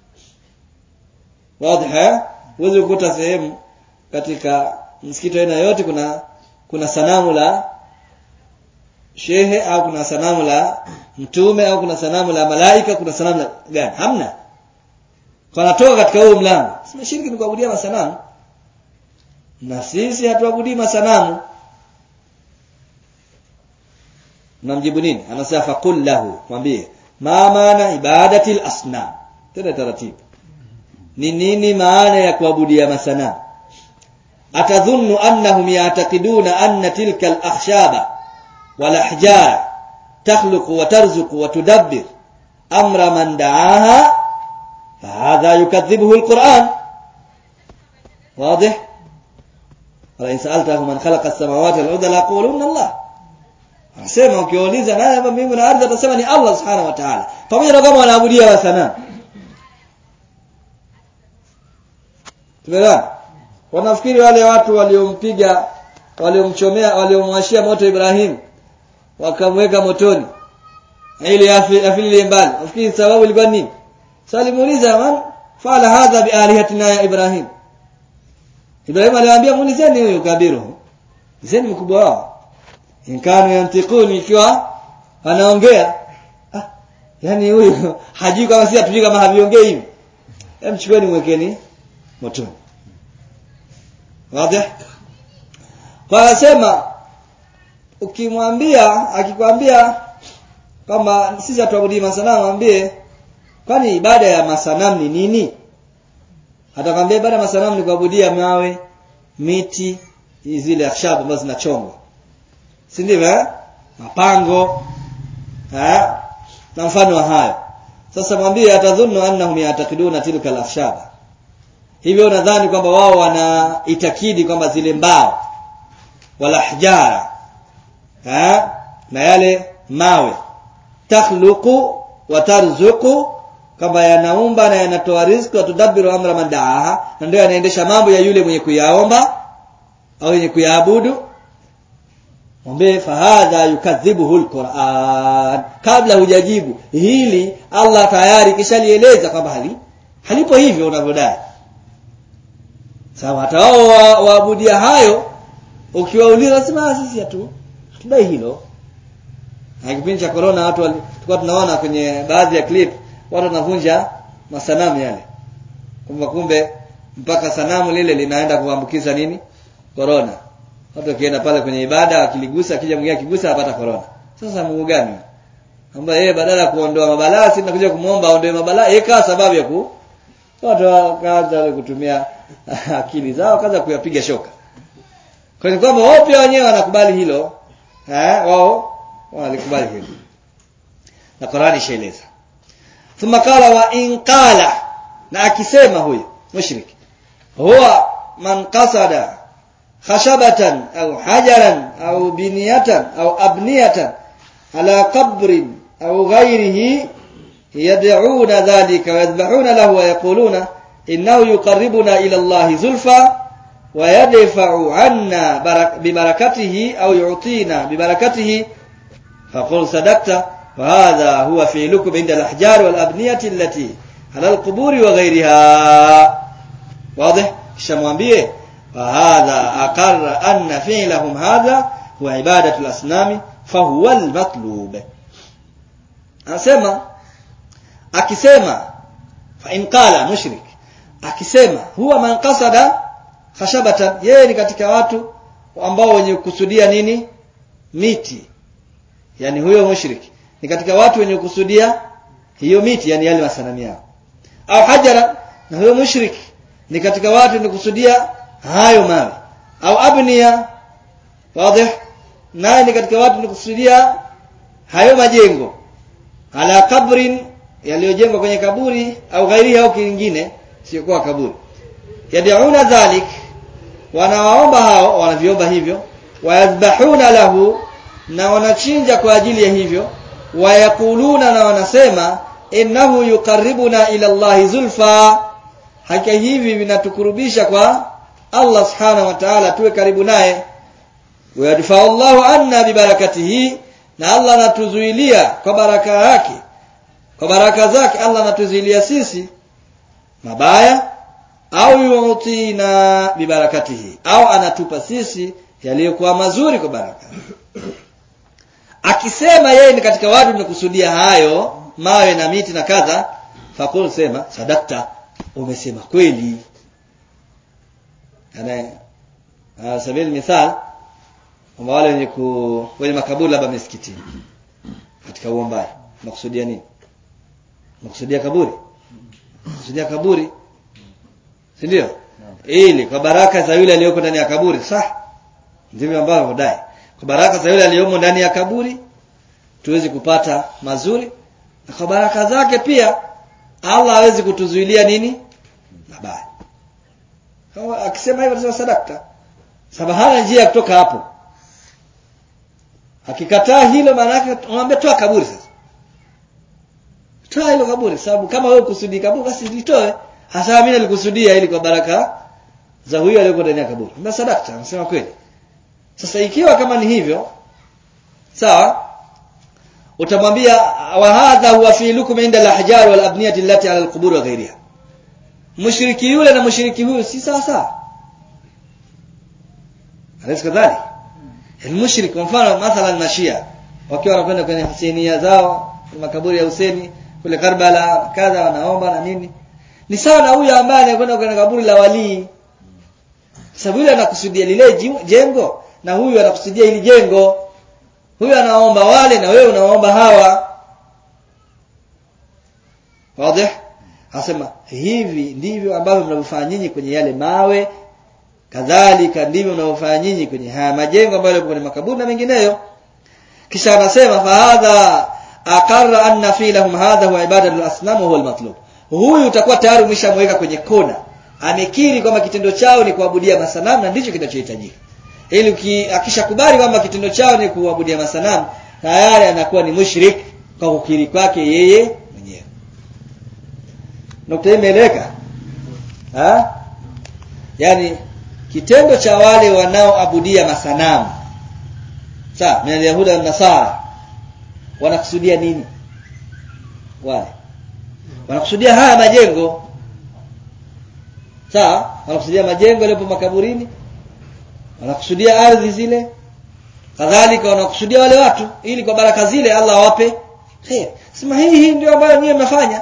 Wazi? Uweze kukuta sehemu katika msikiti aina yote kuna kuna sanamu la shehe au kuna sanamu la mtume au kuna sanamu la malaika, kuna sanamu la gani? Hamna. Kwa natoka katika huo mlango. Sema shirki ni kuabudia masanamu. Na sisi hatuabudi masanamu. Namjibu nini? Anasema faqul lahu, mwambie ma maana ibadati al-asnam. Tena taratibu. Ni nini maana ya kuabudia masanamu? Atadhunnu annahum ya'taqiduna anna tilka al-akhshaba wal ahjara takhluqu wa tarzuqu wa tudabbir amra man da'aha fahadha yukaththibuhu al-Qur'an. واضح؟ ولا سألتهم من خلق السماوات والأرض ليقولون الله. Anasema ukiuliza nani hapa mbingu na ardhi atasema ni Allah Subhanahu wa Ta'ala. Pamoja na kama wanaabudia wasanamu. Tumeelewana? Wanafikiri wale watu waliompiga, waliomchomea, waliomwashia moto Ibrahim wakamweka motoni ili afili mbali. Nafikiri sababu ilikuwa nini? Salimuuliza man fala hadha bi alihatina ya Ibrahim. Ibrahim aliwaambia muulizeni huyo kabiru. Zeni mkubwa wao. Inkanu yantikuni, ikiwa anaongea. Ah, yani huyu hajui kama sisi hatujui kama haviongei hivi. Hem, chukueni mwekeni motoni. Wazi? Kwa sema ukimwambia, akikwambia kama sisi hatuabudi masanamu, mwambie kwani ibada ya masanamu ni nini? Atakwambia ibada ya masanamu ni kuabudia mawe, miti, zile akhshab ambazo zinachongwa. Si ndivyo eh? Mapango. Eh? Na mfano wa hayo. Sasa mwambie atadhunnu annahum ya'taqiduna tilka al-akhshab. Hivyo nadhani kwamba wao wana itakidi kwamba zile mbao wala hijara eh na yale mawe takhluqu wa tarzuqu, kama yanaumba na yanatoa riziki, watudabbiru amra man da'aha, na ndio yanaendesha mambo ya yule mwenye kuyaomba au mwenye kuyaabudu. Mwambie fahadha yukadhibuhu al-Qur'an. Kabla hujajibu hili, Allah tayari kishalieleza kwamba hali halipo hivyo unavyodai. Sawa, hata wao waabudia hayo ukiwauliza sema sisi hatu hatudai hilo. Na kipindi cha corona watu tulikuwa tunaona kwenye baadhi ya clip watu wanavunja masanamu yale. Kumbe kumbe mpaka sanamu lile linaenda kuambukiza nini? Corona. Watu wakienda pale kwenye ibada akiligusa, akija mwingine akigusa apata corona. Sasa Mungu gani? Ambaye yeye badala ya kuondoa mabalaa si tunakuja kumuomba aondoe mabalaa, yeye kaa sababu ya ku watu wakaanza kutumia akili zao, kaanza kuyapiga shoka. Kwa hiyo kwamba wao pia wenyewe wanakubali hilo, eh wao walikubali hilo. Na Qur'ani shaeleza. Thumma qala wa in qala, na akisema huyo mushriki, huwa man qasada khashabatan au hajaran au biniyatan au abniyatan ala qabrin au ghayrihi yad'una dhalika wa yadhbahuna lahu wa yaquluna innahu yuqarribuna ila Allah zulfa wa yadfa'u 'anna bibarakatihi au yu'tina bibarakatihi faqul sadaqta wa hadha huwa fi'lukum 'inda al-ahjar wal abniyati allati ala al-qubur wa ghayriha. Wazi? Kisha mwambie fa hadha aqarra anna fi'lahum hadha wa ibadatu al-asnami fa huwa al-matlub. Anasema akisema fa in qala mushrik, akisema huwa man qasada khashabatan, yeye ni katika watu ambao wenye kukusudia nini? Miti. Yani huyo mushrik ni katika watu wenye kukusudia hiyo miti, yani yale masanamu yao. Au hajara, na huyo mushrik ni katika watu wenye kukusudia hayo mawe. Au abniya, wazi, naye ni katika watu wenye kukusudia hayo majengo. Ala kabrin, yaliyojengwa kwenye kaburi, au ghairi au kingine sio kwa kaburi. Yad'una dhalik, wanawaomba hao, wanaviomba hivyo, wayadhbahuna lahu, na wanachinja kwa ajili ya hivyo, wayakuluna, na wanasema innahu yuqarribuna ila Allah zulfa, hakika hivi vinatukurubisha kwa Allah subhanahu wa ta'ala, tuwe karibu naye. Wa yadfa'u Allahu anna bibarakatihi, na Allah anatuzuilia kwa baraka yake, kwa baraka zake Allah anatuzuilia sisi mabaya, au yu'tina bibarakatihi, au anatupa sisi yaliyokuwa mazuri kwa baraka. akisema yeye ni katika watu wamekusudia hayo mawe na miti na kadha, faqul, sema sadakta, umesema kweli. Ana ah sabili mithal kwamba wale wenye ku wenye makaburi labda misikitini katika uombaji makusudia nini? Makusudia kaburi, makusudia kaburi, si ndio? Ili kwa baraka za yule aliyoko ndani ya kaburi, sah, ndivyo ambavyo hudai, kwa baraka za yule aliyomo ndani ya kaburi tuwezi kupata mazuri, na kwa baraka zake pia Allah hawezi kutuzuilia nini? Mabaya. Kama akisema hivyo tunasema sadaka, sababu hana njia ya kutoka hapo. Akikataa hilo, maana yake umwambie toa kaburi sasa, toa hilo kaburi, sababu kama wewe kusudi kaburi basi litoe. Hasa mimi nilikusudia ili kwa baraka za huyo aliyeko ndani ya kaburi, na sadaka, anasema kweli. Sasa ikiwa kama ni hivyo, sawa, utamwambia wa hadha huwa fi'lukum inda al-ahjar wal abniyati allati ala al-qubur wa ghayriha. Mushriki yule na mushriki huyu si sawa sawa. Alaysa kadhalik? Al-mushrik kwa mfano mathalan mashia wakiwa wanakwenda kwenye Husainiyya zao, makaburi ya Husaini kule Karbala kadha, wanaomba na nini, ni sawa na huyu ambaye anakwenda kwenye kaburi la wali. Sababu yule anakusudia lile jengo na huyu anakusudia hili jengo. Huyu anaomba wale na wewe unaomba hawa. Wazi? Asema hivi ndivyo ambavyo mnavyofanya nyinyi kwenye yale mawe, kadhalika ndivyo mnavyofanya nyinyi kwenye haya majengo ambayo yako kwenye makaburi na mengineyo. Kisha anasema fa hadha aqarra anna fi lahum hadha huwa ibadatul asnam huwa al-matlub. Huyu utakuwa tayari umeshamweka kwenye kona, amekiri kwamba kitendo chao ni kuabudia masanamu na ndicho kinachohitajika. Ili akishakubali kwamba kitendo chao ni kuabudia masanamu, tayari anakuwa ni mushrik kwa kukiri kwake yeye mwenyewe. Nukta imeeleweka? Ha? Yaani kitendo cha wale wanaoabudia masanamu, sawa, na Yahuda na Nasara, wanakusudia nini? Wale wanakusudia haya majengo, sawa, wanakusudia majengo yaliyopo makaburini, wanakusudia ardhi zile, kadhalika wanakusudia wale watu ili kwa baraka zile Allah awape khair. Sema hii hii ndio ambayo nyinyi mmefanya.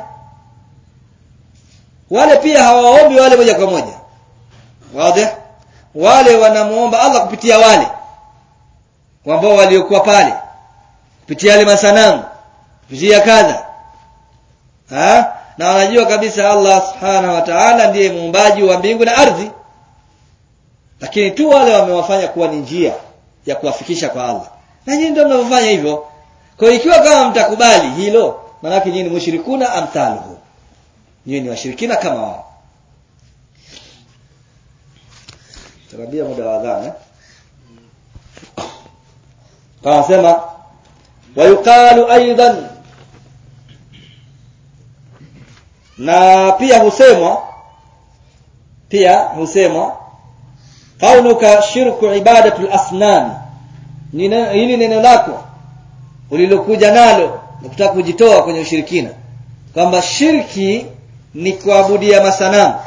Wale pia hawaombi wale moja kwa moja, wazi, wale wanamuomba Allah kupitia wale ambao waliokuwa pale, kupitia wale masanamu, kupitia kadha, ha? Na wanajua kabisa Allah subhanahu wa ta'ala ndiye muumbaji wa mbingu na ardhi, lakini tu wale wamewafanya kuwa ni njia ya kuwafikisha kwa Allah, na nyinyi ndio mnafanya hivyo. Kwa hiyo ikiwa kama mtakubali hilo, maana yake nyinyi ni mushrikuna amthaluhu, nyinyi ni washirikina kama wao. Tarabia muda wa adhana, kama sema wayuqalu aidan, na pia husemwa pia husemwa kaunuka shirku ibadatul asnam. Nina hili neno lako ulilokuja nalo na kutaka kujitoa kwenye ushirikina, kwamba shirki ni kuabudia masanamu.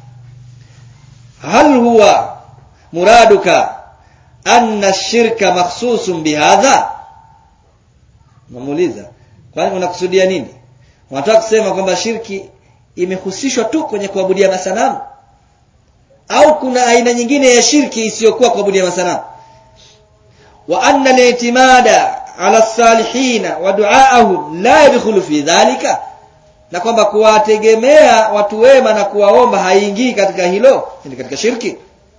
Hal huwa muraduka anna shirka makhsusun bihadha? Namuuliza, kwani unakusudia nini? Unataka kusema kwamba shirki imehusishwa tu kwenye kuabudia masanamu, au kuna aina nyingine ya shirki isiyokuwa kuabudia masanamu? Wa anna al-i'timada ala as-salihina wa du'aahum la yadkhulu fi dhalika, na kwamba kuwategemea watu wema na kuwaomba haingii katika hilo, ni katika shirki.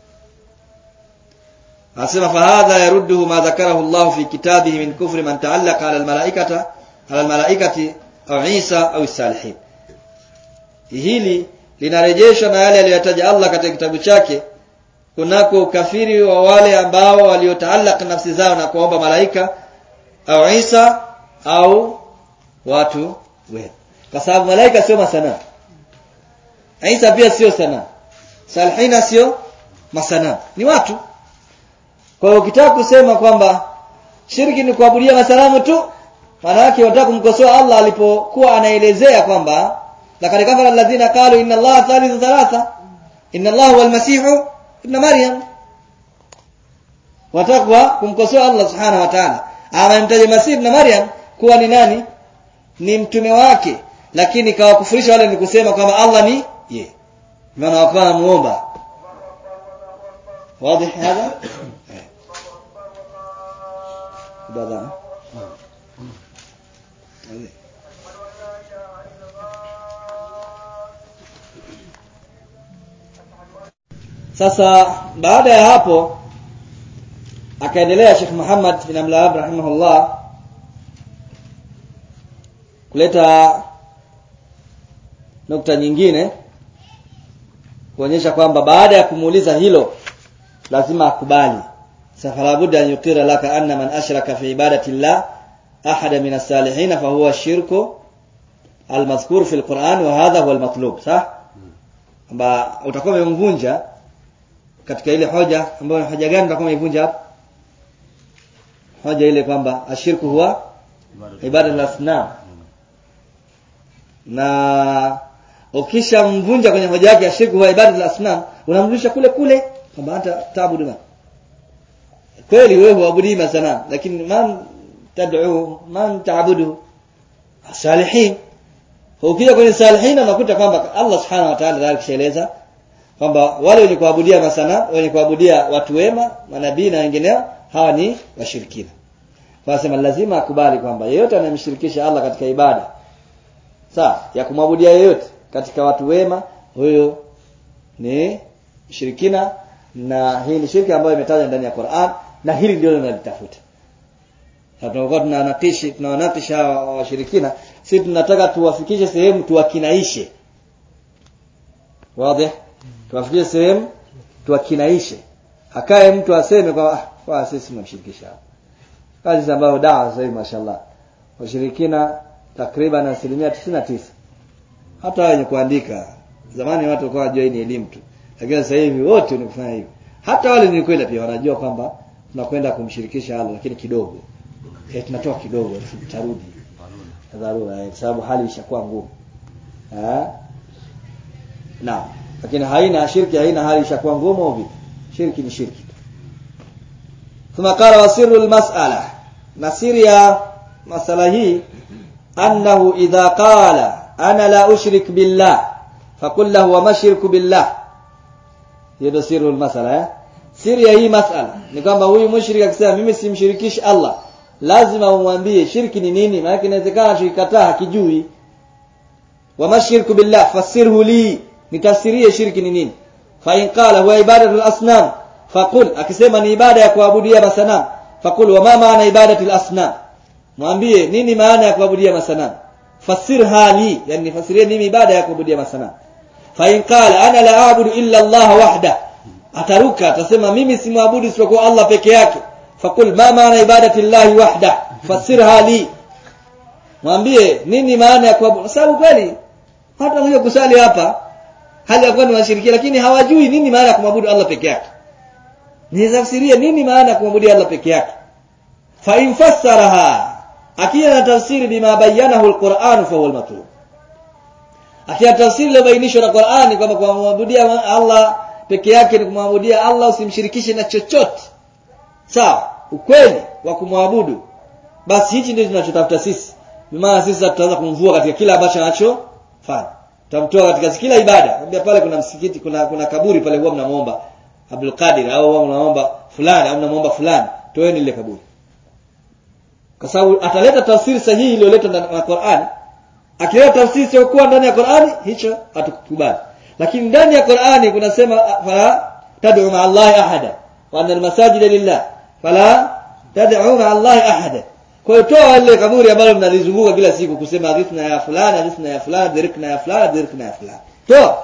Asema fa hadha yarudduhu ma dhakarahu Allah fi kitabihi min kufri man ta'allaqa ala al-malaikata ala al-malaikati au Isa au as-salihin. Hili linarejeshwa na yale aliyotaja Allah katika kitabu chake kunako ukafiri wa wale ambao waliotaallaka nafsi zao na kuomba malaika au Isa au watu wema, kwa sababu malaika sio masana, Isa pia sio sana, salihina sio masana, ni watu. Kwa hiyo ukitaka kusema kwamba shirki ni kuabudia masanamu tu, maana yake unataka kumkosoa Allah alipokuwa anaelezea kwamba laqad kafara alladhina qalu inna Allaha thalithu thalatha inna Allaha huwal masihu ibn Maryam. Watakwa kumkosoa Allah subhanahu wa ta'ala Amemtaja Masih na Maryam kuwa ni nani? Ni mtume wake, lakini kawakufurisha wale ni kusema kwamba Allah ni ye. Maana wakawa muomba. Wazi hapa? Badala. Sasa baada ya hapo akaendelea Sheikh Muhammad bin Abdul Wahhab rahimahullah kuleta nukta nyingine kuonyesha kwamba baada ya kumuuliza hilo lazima akubali. Safala budda an yuqira laka anna man ashraka fi ibadati Allah ahada min as-salihin fa huwa shirku al-mazkur fi al-Qur'an wa hadha huwa al-matlub. Sah? Kwamba utakuwa umemvunja katika ile hoja ambayo hoja gani utakuwa umevunja hapo? Hoja ile kwamba ashirku huwa ibada al-asnam. Na ukisha mvunja kwenye hoja yake ashirku huwa ibada al-asnam, unamrudisha kule kule kwamba hata taabudu ma. Kweli wewe huabudi masana, lakini man tad'u man ta'budu salihin. Ukija kwenye salihin unakuta kwamba Allah subhanahu wa ta'ala alishaeleza kwamba wale wenye kuabudia masana, wenye kuabudia watu wema, manabii na wengineo, hawa ni washirikina. Kwa sema lazima akubali kwamba yeyote anayemshirikisha Allah katika ibada sawa ya kumwabudia yeyote katika watu wema, huyo ni shirikina, na hii ni shirki ambayo imetajwa ndani ya Qur'an, na hili ndio tunalitafuta. Tunapokuwa tunanatisha tunawanatisha washirikina, sisi tunataka tuwafikishe sehemu tuwakinaishe. Wazi? Tuwafikishe sehemu tuwakinaishe. Akae mtu aseme kwa kwa sisi tunamshirikisha. Kazi ambayo dawa sasa mashallah. Washirikina takriban asilimia tisini na tisa. Hata wenye kuandika. Zamani watu walikuwa wajua ni elimu tu. Lakini sasa hivi wote wanafanya hivyo. Hata wale ni kweli pia wanajua kwamba tunakwenda kumshirikisha Allah, lakini kidogo. Eh, tunatoa kidogo tutarudi. Dharura eh, sababu hali ishakuwa ngumu. Eh? Na, lakini haina shirki, haina hali ishakuwa ngumu au vipi? Shirki ni shirki. Thumma qala wasirru almas'ala. Nasiri ya masala hii annahu idha qala ana la ushrik billah faqul lahu wa mashirku billah. Hiyo sirru almas'ala eh? Siri ya hii masala ni kwamba huyu mushrik akisema mimi simshirikishi Allah, lazima umwambie shirki ni nini, maana inawezekana tukikataa hakijui. Wa mashirku billah fasirhu li, nitafsirie shirki ni nini. Fa in qala huwa ibadatul asnam faqul, akisema ni ibada ya kuabudia masanamu, faqul wa ma maana ibadatul asnam, mwambie nini maana ya kuabudia masanamu. Fasirha li, yani nifasirie nini ibada ya kuabudia masanamu. Fa in qala ana la a'budu illa Allah wahda, ataruka atasema mimi simwabudu isipokuwa Allah peke yake. Faqul ma maana ibadati Allah wahda fasirha li, mwambie nini maana ya kuabudu. Sababu kweli hata huyo kusali hapa hali ya kuwa ni washiriki, lakini hawajui nini maana ya kumwabudu Allah peke yake. Nitafsirie nini maana ya kumwabudu Allah peke yake. Fa in fassaraha, akiya na tafsiri bima bayanahu alquran fa huwa almatlub. Akiya tafsiri ile bainishwa na Qur'ani kwamba kumwabudia Allah peke yake ni kumwabudia Allah, usimshirikishe na chochote. Sawa, ukweli wa kumwabudu. Basi hichi ndio tunachotafuta sisi. Maana sisi tutaanza kumvua katika kila ambacho anachofanya. Tutamtoa katika kila ibada. Kwambia pale kuna msikiti, kuna kuna kaburi pale huwa mnamuomba Abdul Qadir au huwa mnaomba fulani au mnamuomba fulani, toeni ile kaburi. Kwa sababu ataleta tafsiri sahihi iliyoletwa ndani ya Qur'an. Akileta tafsiri sio kwa ndani ya Qur'ani, hicho hatukubali. Lakini ndani ya Qur'ani kunasema fala tad'u ma'a Allahi ahada wa anna al-masajida lillah fala tad'u ma'a Allahi ahada. Kwa hiyo toa ile kaburi ambalo mnalizunguka kila siku kusema hadithna ya fulani, hadithna ya fulani, dirikna ya fulani, dirikna ya fulani. Toa.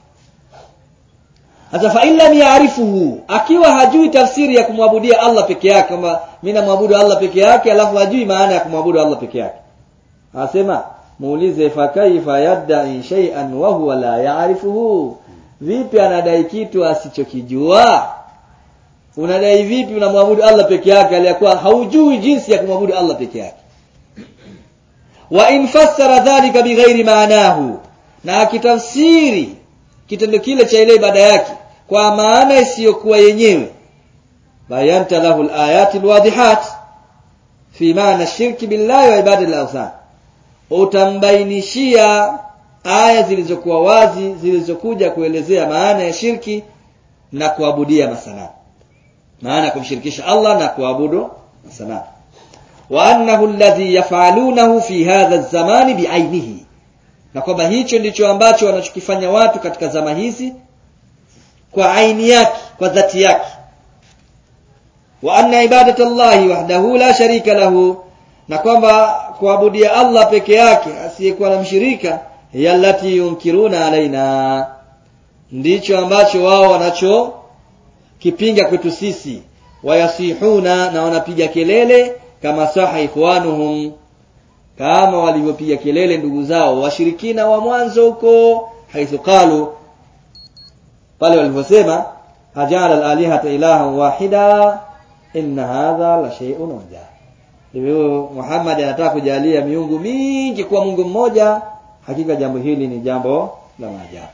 Hata fa illa ya'rifuhu, akiwa hajui tafsiri ya kumwabudia Allah peke yake, kama mimi namwabudu Allah peke yake alafu hajui maana ya kumwabudu Allah peke yake. Anasema muulize fa kaifa yad'i shay'an wa huwa la ya'rifuhu, vipi anadai kitu asichokijua? Unadai vipi unamwabudu Allah peke yake aliyakuwa haujui jinsi ya kumwabudu Allah peke yake? Wa in fassara dhalika bighairi maanahu, na akitafsiri kitendo kile cha ile ibada yake kwa maana isiyokuwa yenyewe, bayanta lahu alayati alwadihat, fi maana shirki billahi wa ibadati al-awthan, utambainishia aya zilizokuwa wazi zilizokuja kuelezea maana ya shirki na kuabudia masanamu, maana kumshirikisha Allah na kuabudu masanamu. Wa annahu alladhi yaf'alunahu fi hadha az-zamani bi'ainihi, na kwamba hicho ndicho ambacho wanachokifanya watu katika zama hizi kwa aini yake, kwa dhati yake. Wa anna ibadatallahi wahdahu la sharika lahu, na kwamba kuabudia Allah peke yake asiyekuwa na mshirika, yallati yunkiruna alaina, ndicho ambacho wao wanacho kipinga kwetu sisi. Wayasihuna, na wanapiga kelele kama saha ikhwanuhum, kama walivyopiga kelele ndugu zao washirikina wa mwanzo huko, haithu qalu, pale walivyosema ajala al-alihata ilahan wahida inna hadha la shay'un ujab. Hivyo Muhammad anataka kujalia miungu mingi kwa Mungu mmoja, hakika jambo hili ni jambo la maajabu.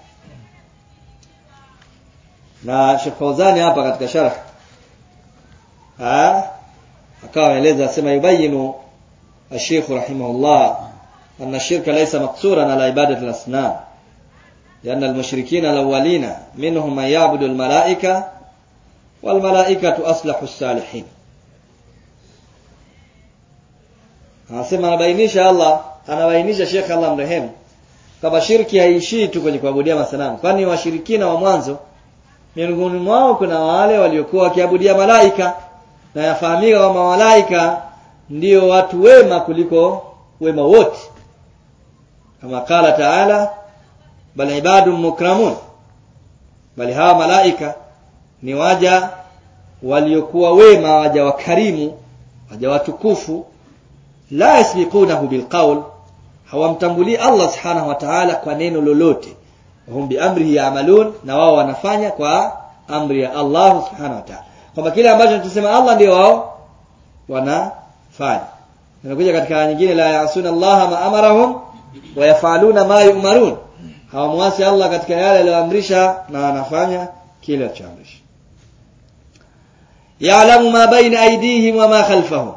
Na Sheikh Fawzani hapa katika sharh ah akawa anaeleza, asema yubayinu الشيخ رحمه الله أن الشرك ليس مقصورا على عبادة الأصنام، لأن المشركين الأولين منهم من يعبد الملائكة والملائكة أصلح الصالحين. anasema anabainisha Allah anabainisha Sheikh Allah mrehemu kama shirki haishii tu kwenye kuabudia masanamu, kwani washirikina wa mwanzo miongoni mwao kuna wale waliokuwa wakiabudia malaika, na yafahamika kwamba malaika ndio watu wema kuliko wema wote, kama kala Taala bal ibadun mukramun, bali hawa malaika ni waja waliokuwa wema, waja wakarimu, waja watukufu. La yasbiqunahu bilqawl, hawamtambuli Allah subhanahu wa ta'ala kwa neno lolote. Hum bi amrihi ya'malun, na wao wanafanya kwa amri ya Allah subhanahu wa ta'ala, kwamba kile ambacho tunasema Allah ndio wao wanafanya. Inakuja katika nyingine, la ya'suna Allah ma amarahum wa yaf'aluna ma yu'marun, hawamwasi Allah katika yale aliyoamrisha na wanafanya kile alichoamrisha. Ya'lamu ma baina aydihim wa ma khalfahum,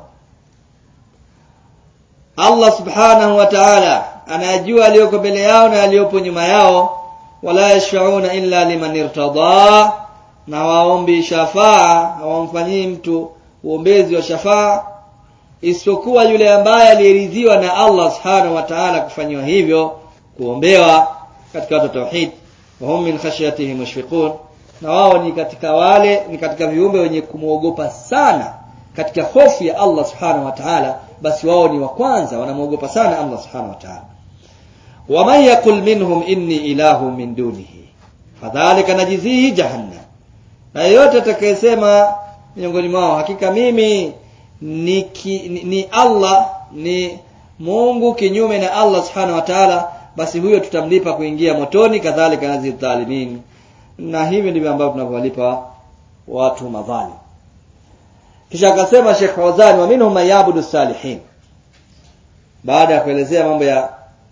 Allah subhanahu wa ta'ala anajua aliyoko mbele yao na aliyopo nyuma yao. Wala yashfa'una illa liman irtada, na waombi shafaa, hawamfanyii mtu uombezi wa shafaa isipokuwa yule ambaye aliridhiwa na Allah subhanahu wa ta'ala kufanywa hivyo, kuombewa katika watu tauhid. Wa hum min khashyatihi mushfiqun, na wao ni katika wale ni katika viumbe wenye kumuogopa sana katika hofu ya Allah subhanahu wa ta'ala, basi wao ni wa kwanza wanamuogopa sana Allah subhanahu wa ta'ala. Wa man yaqul minhum inni ilahu min dunihi fadhalika najzihi jahannam, na yote atakayesema miongoni mwao hakika mimi ni, ki, ni, ni Allah ni Mungu kinyume na Allah subhanahu wa ta'ala, basi huyo tutamlipa kuingia motoni, kadhalika nazi dhalimin, na hivi ndivyo ambavyo tunavyowalipa watu madhalim. Kisha akasema Sheikh Fawzan, wa minhum man ya'budu salihin, baada ya kuelezea mambo ya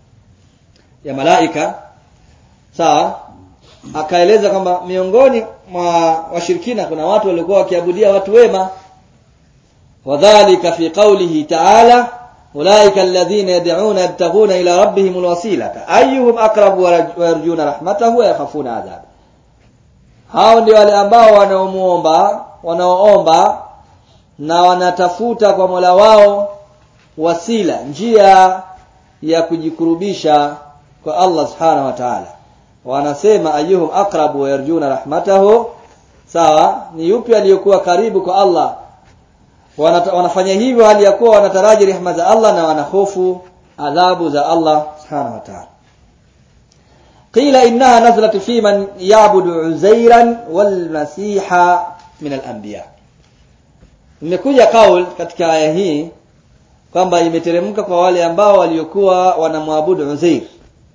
ya malaika, sawa, akaeleza kwamba miongoni mwa washirikina kuna watu walikuwa wakiabudia watu wema. Wadhālika fi qawlihi ta'ala ulaika alladhina yad'una yabtaghuna ila rabbihim alwasilata ayyuhum aqrabu wa yarjuna rahmatahu wa yakhafuna adhab. Hao ndio wale ambao wanaomuomba wanaoomba na wanatafuta kwa Mola wao wasila, njia ya kujikurubisha kwa Allah subhanahu wa ta'ala. Wanasema ayyuhum aqrabu wa yarjuna rahmatahu, sawa, ni yupi aliyokuwa karibu kwa Allah. Wanata, wanafanya hivyo hali ya kuwa wanataraji rehema za Allah na wanahofu adhabu za Allah subhanahu wa ta'ala. Qila innaha nazalat fi man ya'budu Uzairan wal Masiha min al-anbiya. Imekuja kaul katika aya hii kwamba imeteremka kwa wale ambao waliokuwa wanamwabudu Uzair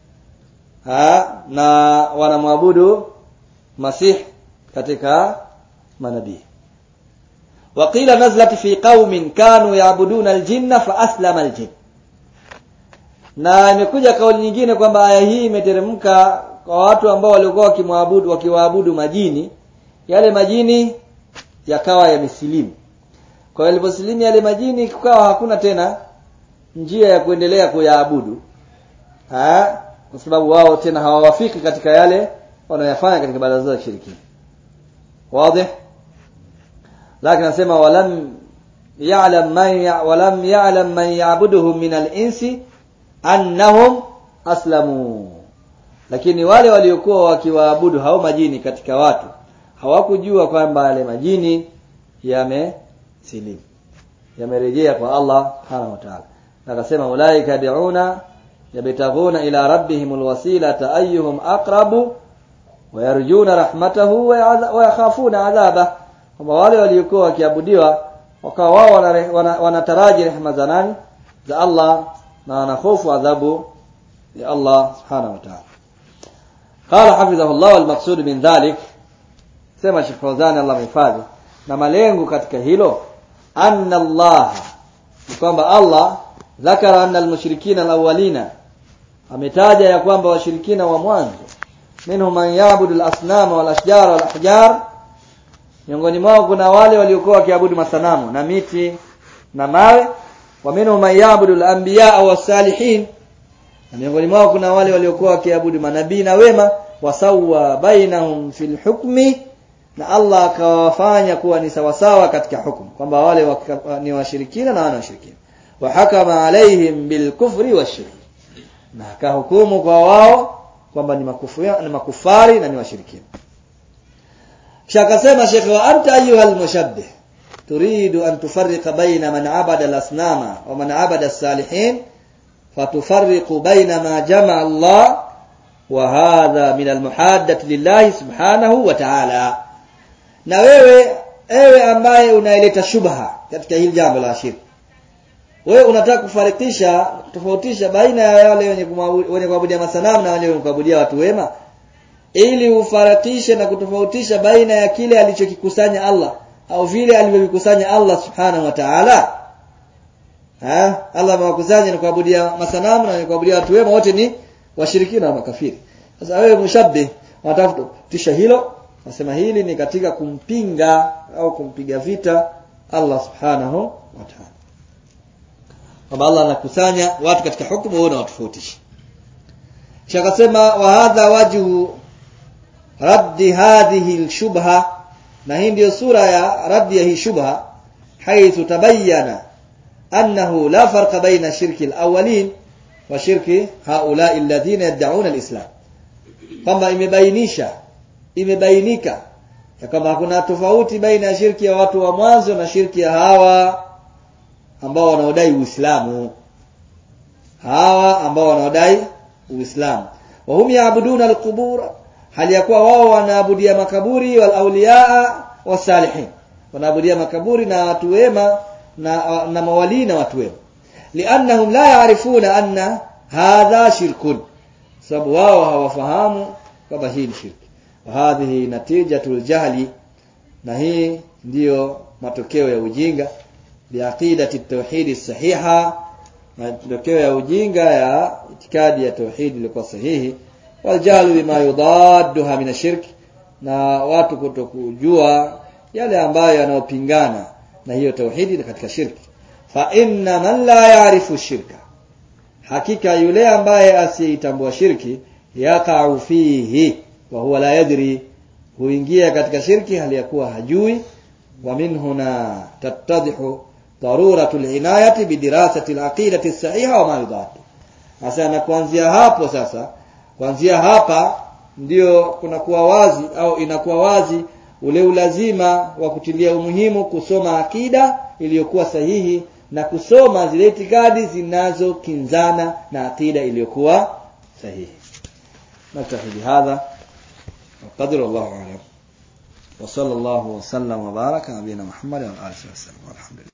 ha na wanamwabudu Masih katika manabii. Waqila nazalat fi qaumin kanu ya'buduna al-jinna fa aslama al-jinn. Na imekuja kauli nyingine kwamba aya hii imeteremka kwa watu ambao walikuwa wakimwabudu wakiwaabudu majini, yale majini yakawa yamesilimu. Kwa aliposilimu yale majini kukawa hakuna tena njia ya kuendelea kuyaabudu. Ha? Kwa sababu wao tena hawawafiki katika yale wanayofanya katika ibada zao shirki. Wazi? Lakini nasema walam ya'lam man ya, walam ya'lam man ya'buduhum min al-insi annahum aslamu. Lakini wale waliokuwa wakiwaabudu hao majini katika watu hawakujua kwamba wale majini yamesilimu, yamerejea kwa Allah subhanahu wa ta'ala. Akasema ulaika yad'una yabtaguna ila rabbihimul wasilata ayyuhum aqrabu wa yarjuna rahmatahu wa yakhafuna adhaba. Kwamba wale waliokuwa wakiabudiwa wakawa wao wanataraji rehema za nani? Za Allah, na wanahofu adhabu ya Allah subhanahu wa ta'ala. Qala hafidhahullah wal maqsud min dhalik, sema Sheikh Fawzan Allah mhifadhi, na malengo katika hilo anna Allah, kwamba Allah zakara anna al-mushrikina al-awwalina, ametaja ya kwamba washirikina wa mwanzo minhum man ya'budu al-asnama wal ashjar wal ahjar, miongoni mwao kuna wale waliokuwa wakiabudu masanamu na miti na mawe, wa minhum man ya'budu al-anbiya was salihin, na miongoni mwao kuna wale waliokuwa wakiabudu manabii na wema, wasawa bainahum fil hukmi, na Allah akawafanya kuwa ni sawasawa katika hukumu, kwamba wale waka, ni washirikina na wana washirikina, wa hakama alaihim bil kufri washirk, na akahukumu kwa wao kwamba ni makufuri na makufari na ni washirikina. Kisha akasema Sheikh, wa anta ayyuhal mushabbih turidu an tufarriqa baina man abada al-asnama wa man abada as-salihin fatufarriqu baina ma jama'a Allah wa hadha min al-muhaddati lillahi subhanahu wa ta'ala. Na wewe ewe ambaye unaileta shubha katika hili jambo la shirki, wewe unataka kufarikisha, kutofautisha baina ya wale wenye wenye kuabudia masanamu na wale wenye kuabudia watu wema, ili ufarakishe na kutofautisha baina ya kile alichokikusanya Allah au vile alivyokusanya Allah subhanahu wa ta'ala. Ha? Allah amewakusanya na kuabudia masanamu na kuabudia watu wema, wote ni washirikina na makafiri. Sasa wewe mushabbih unatafuta tisha hilo, nasema hili ni katika kumpinga au kumpiga vita Allah subhanahu wa ta'ala. Kwamba Allah anakusanya watu katika hukumu, wao na watofautisha. Kisha akasema wa hadha wajhu raddi hadhihi al-shubha, na hii ndio sura ya raddi ya hii shubha, haithu tabayyana annahu la farqa baina shirki al-awwalin wa shirki haula'i alladhina yad'una al-islam. Kwamba imebainisha imebainika kama hakuna tofauti baina ya shirki ya watu wa mwanzo na shirki ya hawa ambao wanaodai Uislamu, hawa ambao wanaodai Uislamu. Wa hum yaabuduna al-qubur, hali ya kuwa wao wanaabudia makaburi, wal awliya was salihin, wanaabudia makaburi na watu wema na, na mawali na watu wema. Liannahum la yaarifuna anna hadha shirkun, sababu wao hawafahamu kwamba hii ni shirki. Wa hadhihi natijatul jahli, na hii ndiyo matokeo ya ujinga, biaqidati tauhid sahiha, matokeo ya ujinga ya itikadi ya tauhid iliyokuwa sahihi, wal jahlu bima yudadduha min ashirk, na watu kutokujua yale ambayo yanayopingana na hiyo tauhidi katika shirki. Fa inna man la ya'rifu shirka, hakika yule ambaye asiyetambua shirki, yaqa'u fihi wa huwa la yadri, huingia katika shirki hali ya kuwa hajui. Wa min huna tattadhihu daruratul inayati bidirasati al-aqidati as-sahiha wa ma yudaddu. Sasa na kuanzia hapo sasa, kuanzia hapa ndio kunakuwa wazi au inakuwa wazi ule ulazima wa kutilia umuhimu kusoma akida iliyokuwa sahihi na kusoma zile itikadi zinazokinzana na akida iliyokuwa sahihi. Naktafi hadha wa qadra Allahu a'lam, wa sallallahu wa sallam wa baraka nabiyina Muhammad wa alihi wa sallam. Alhamdulillah.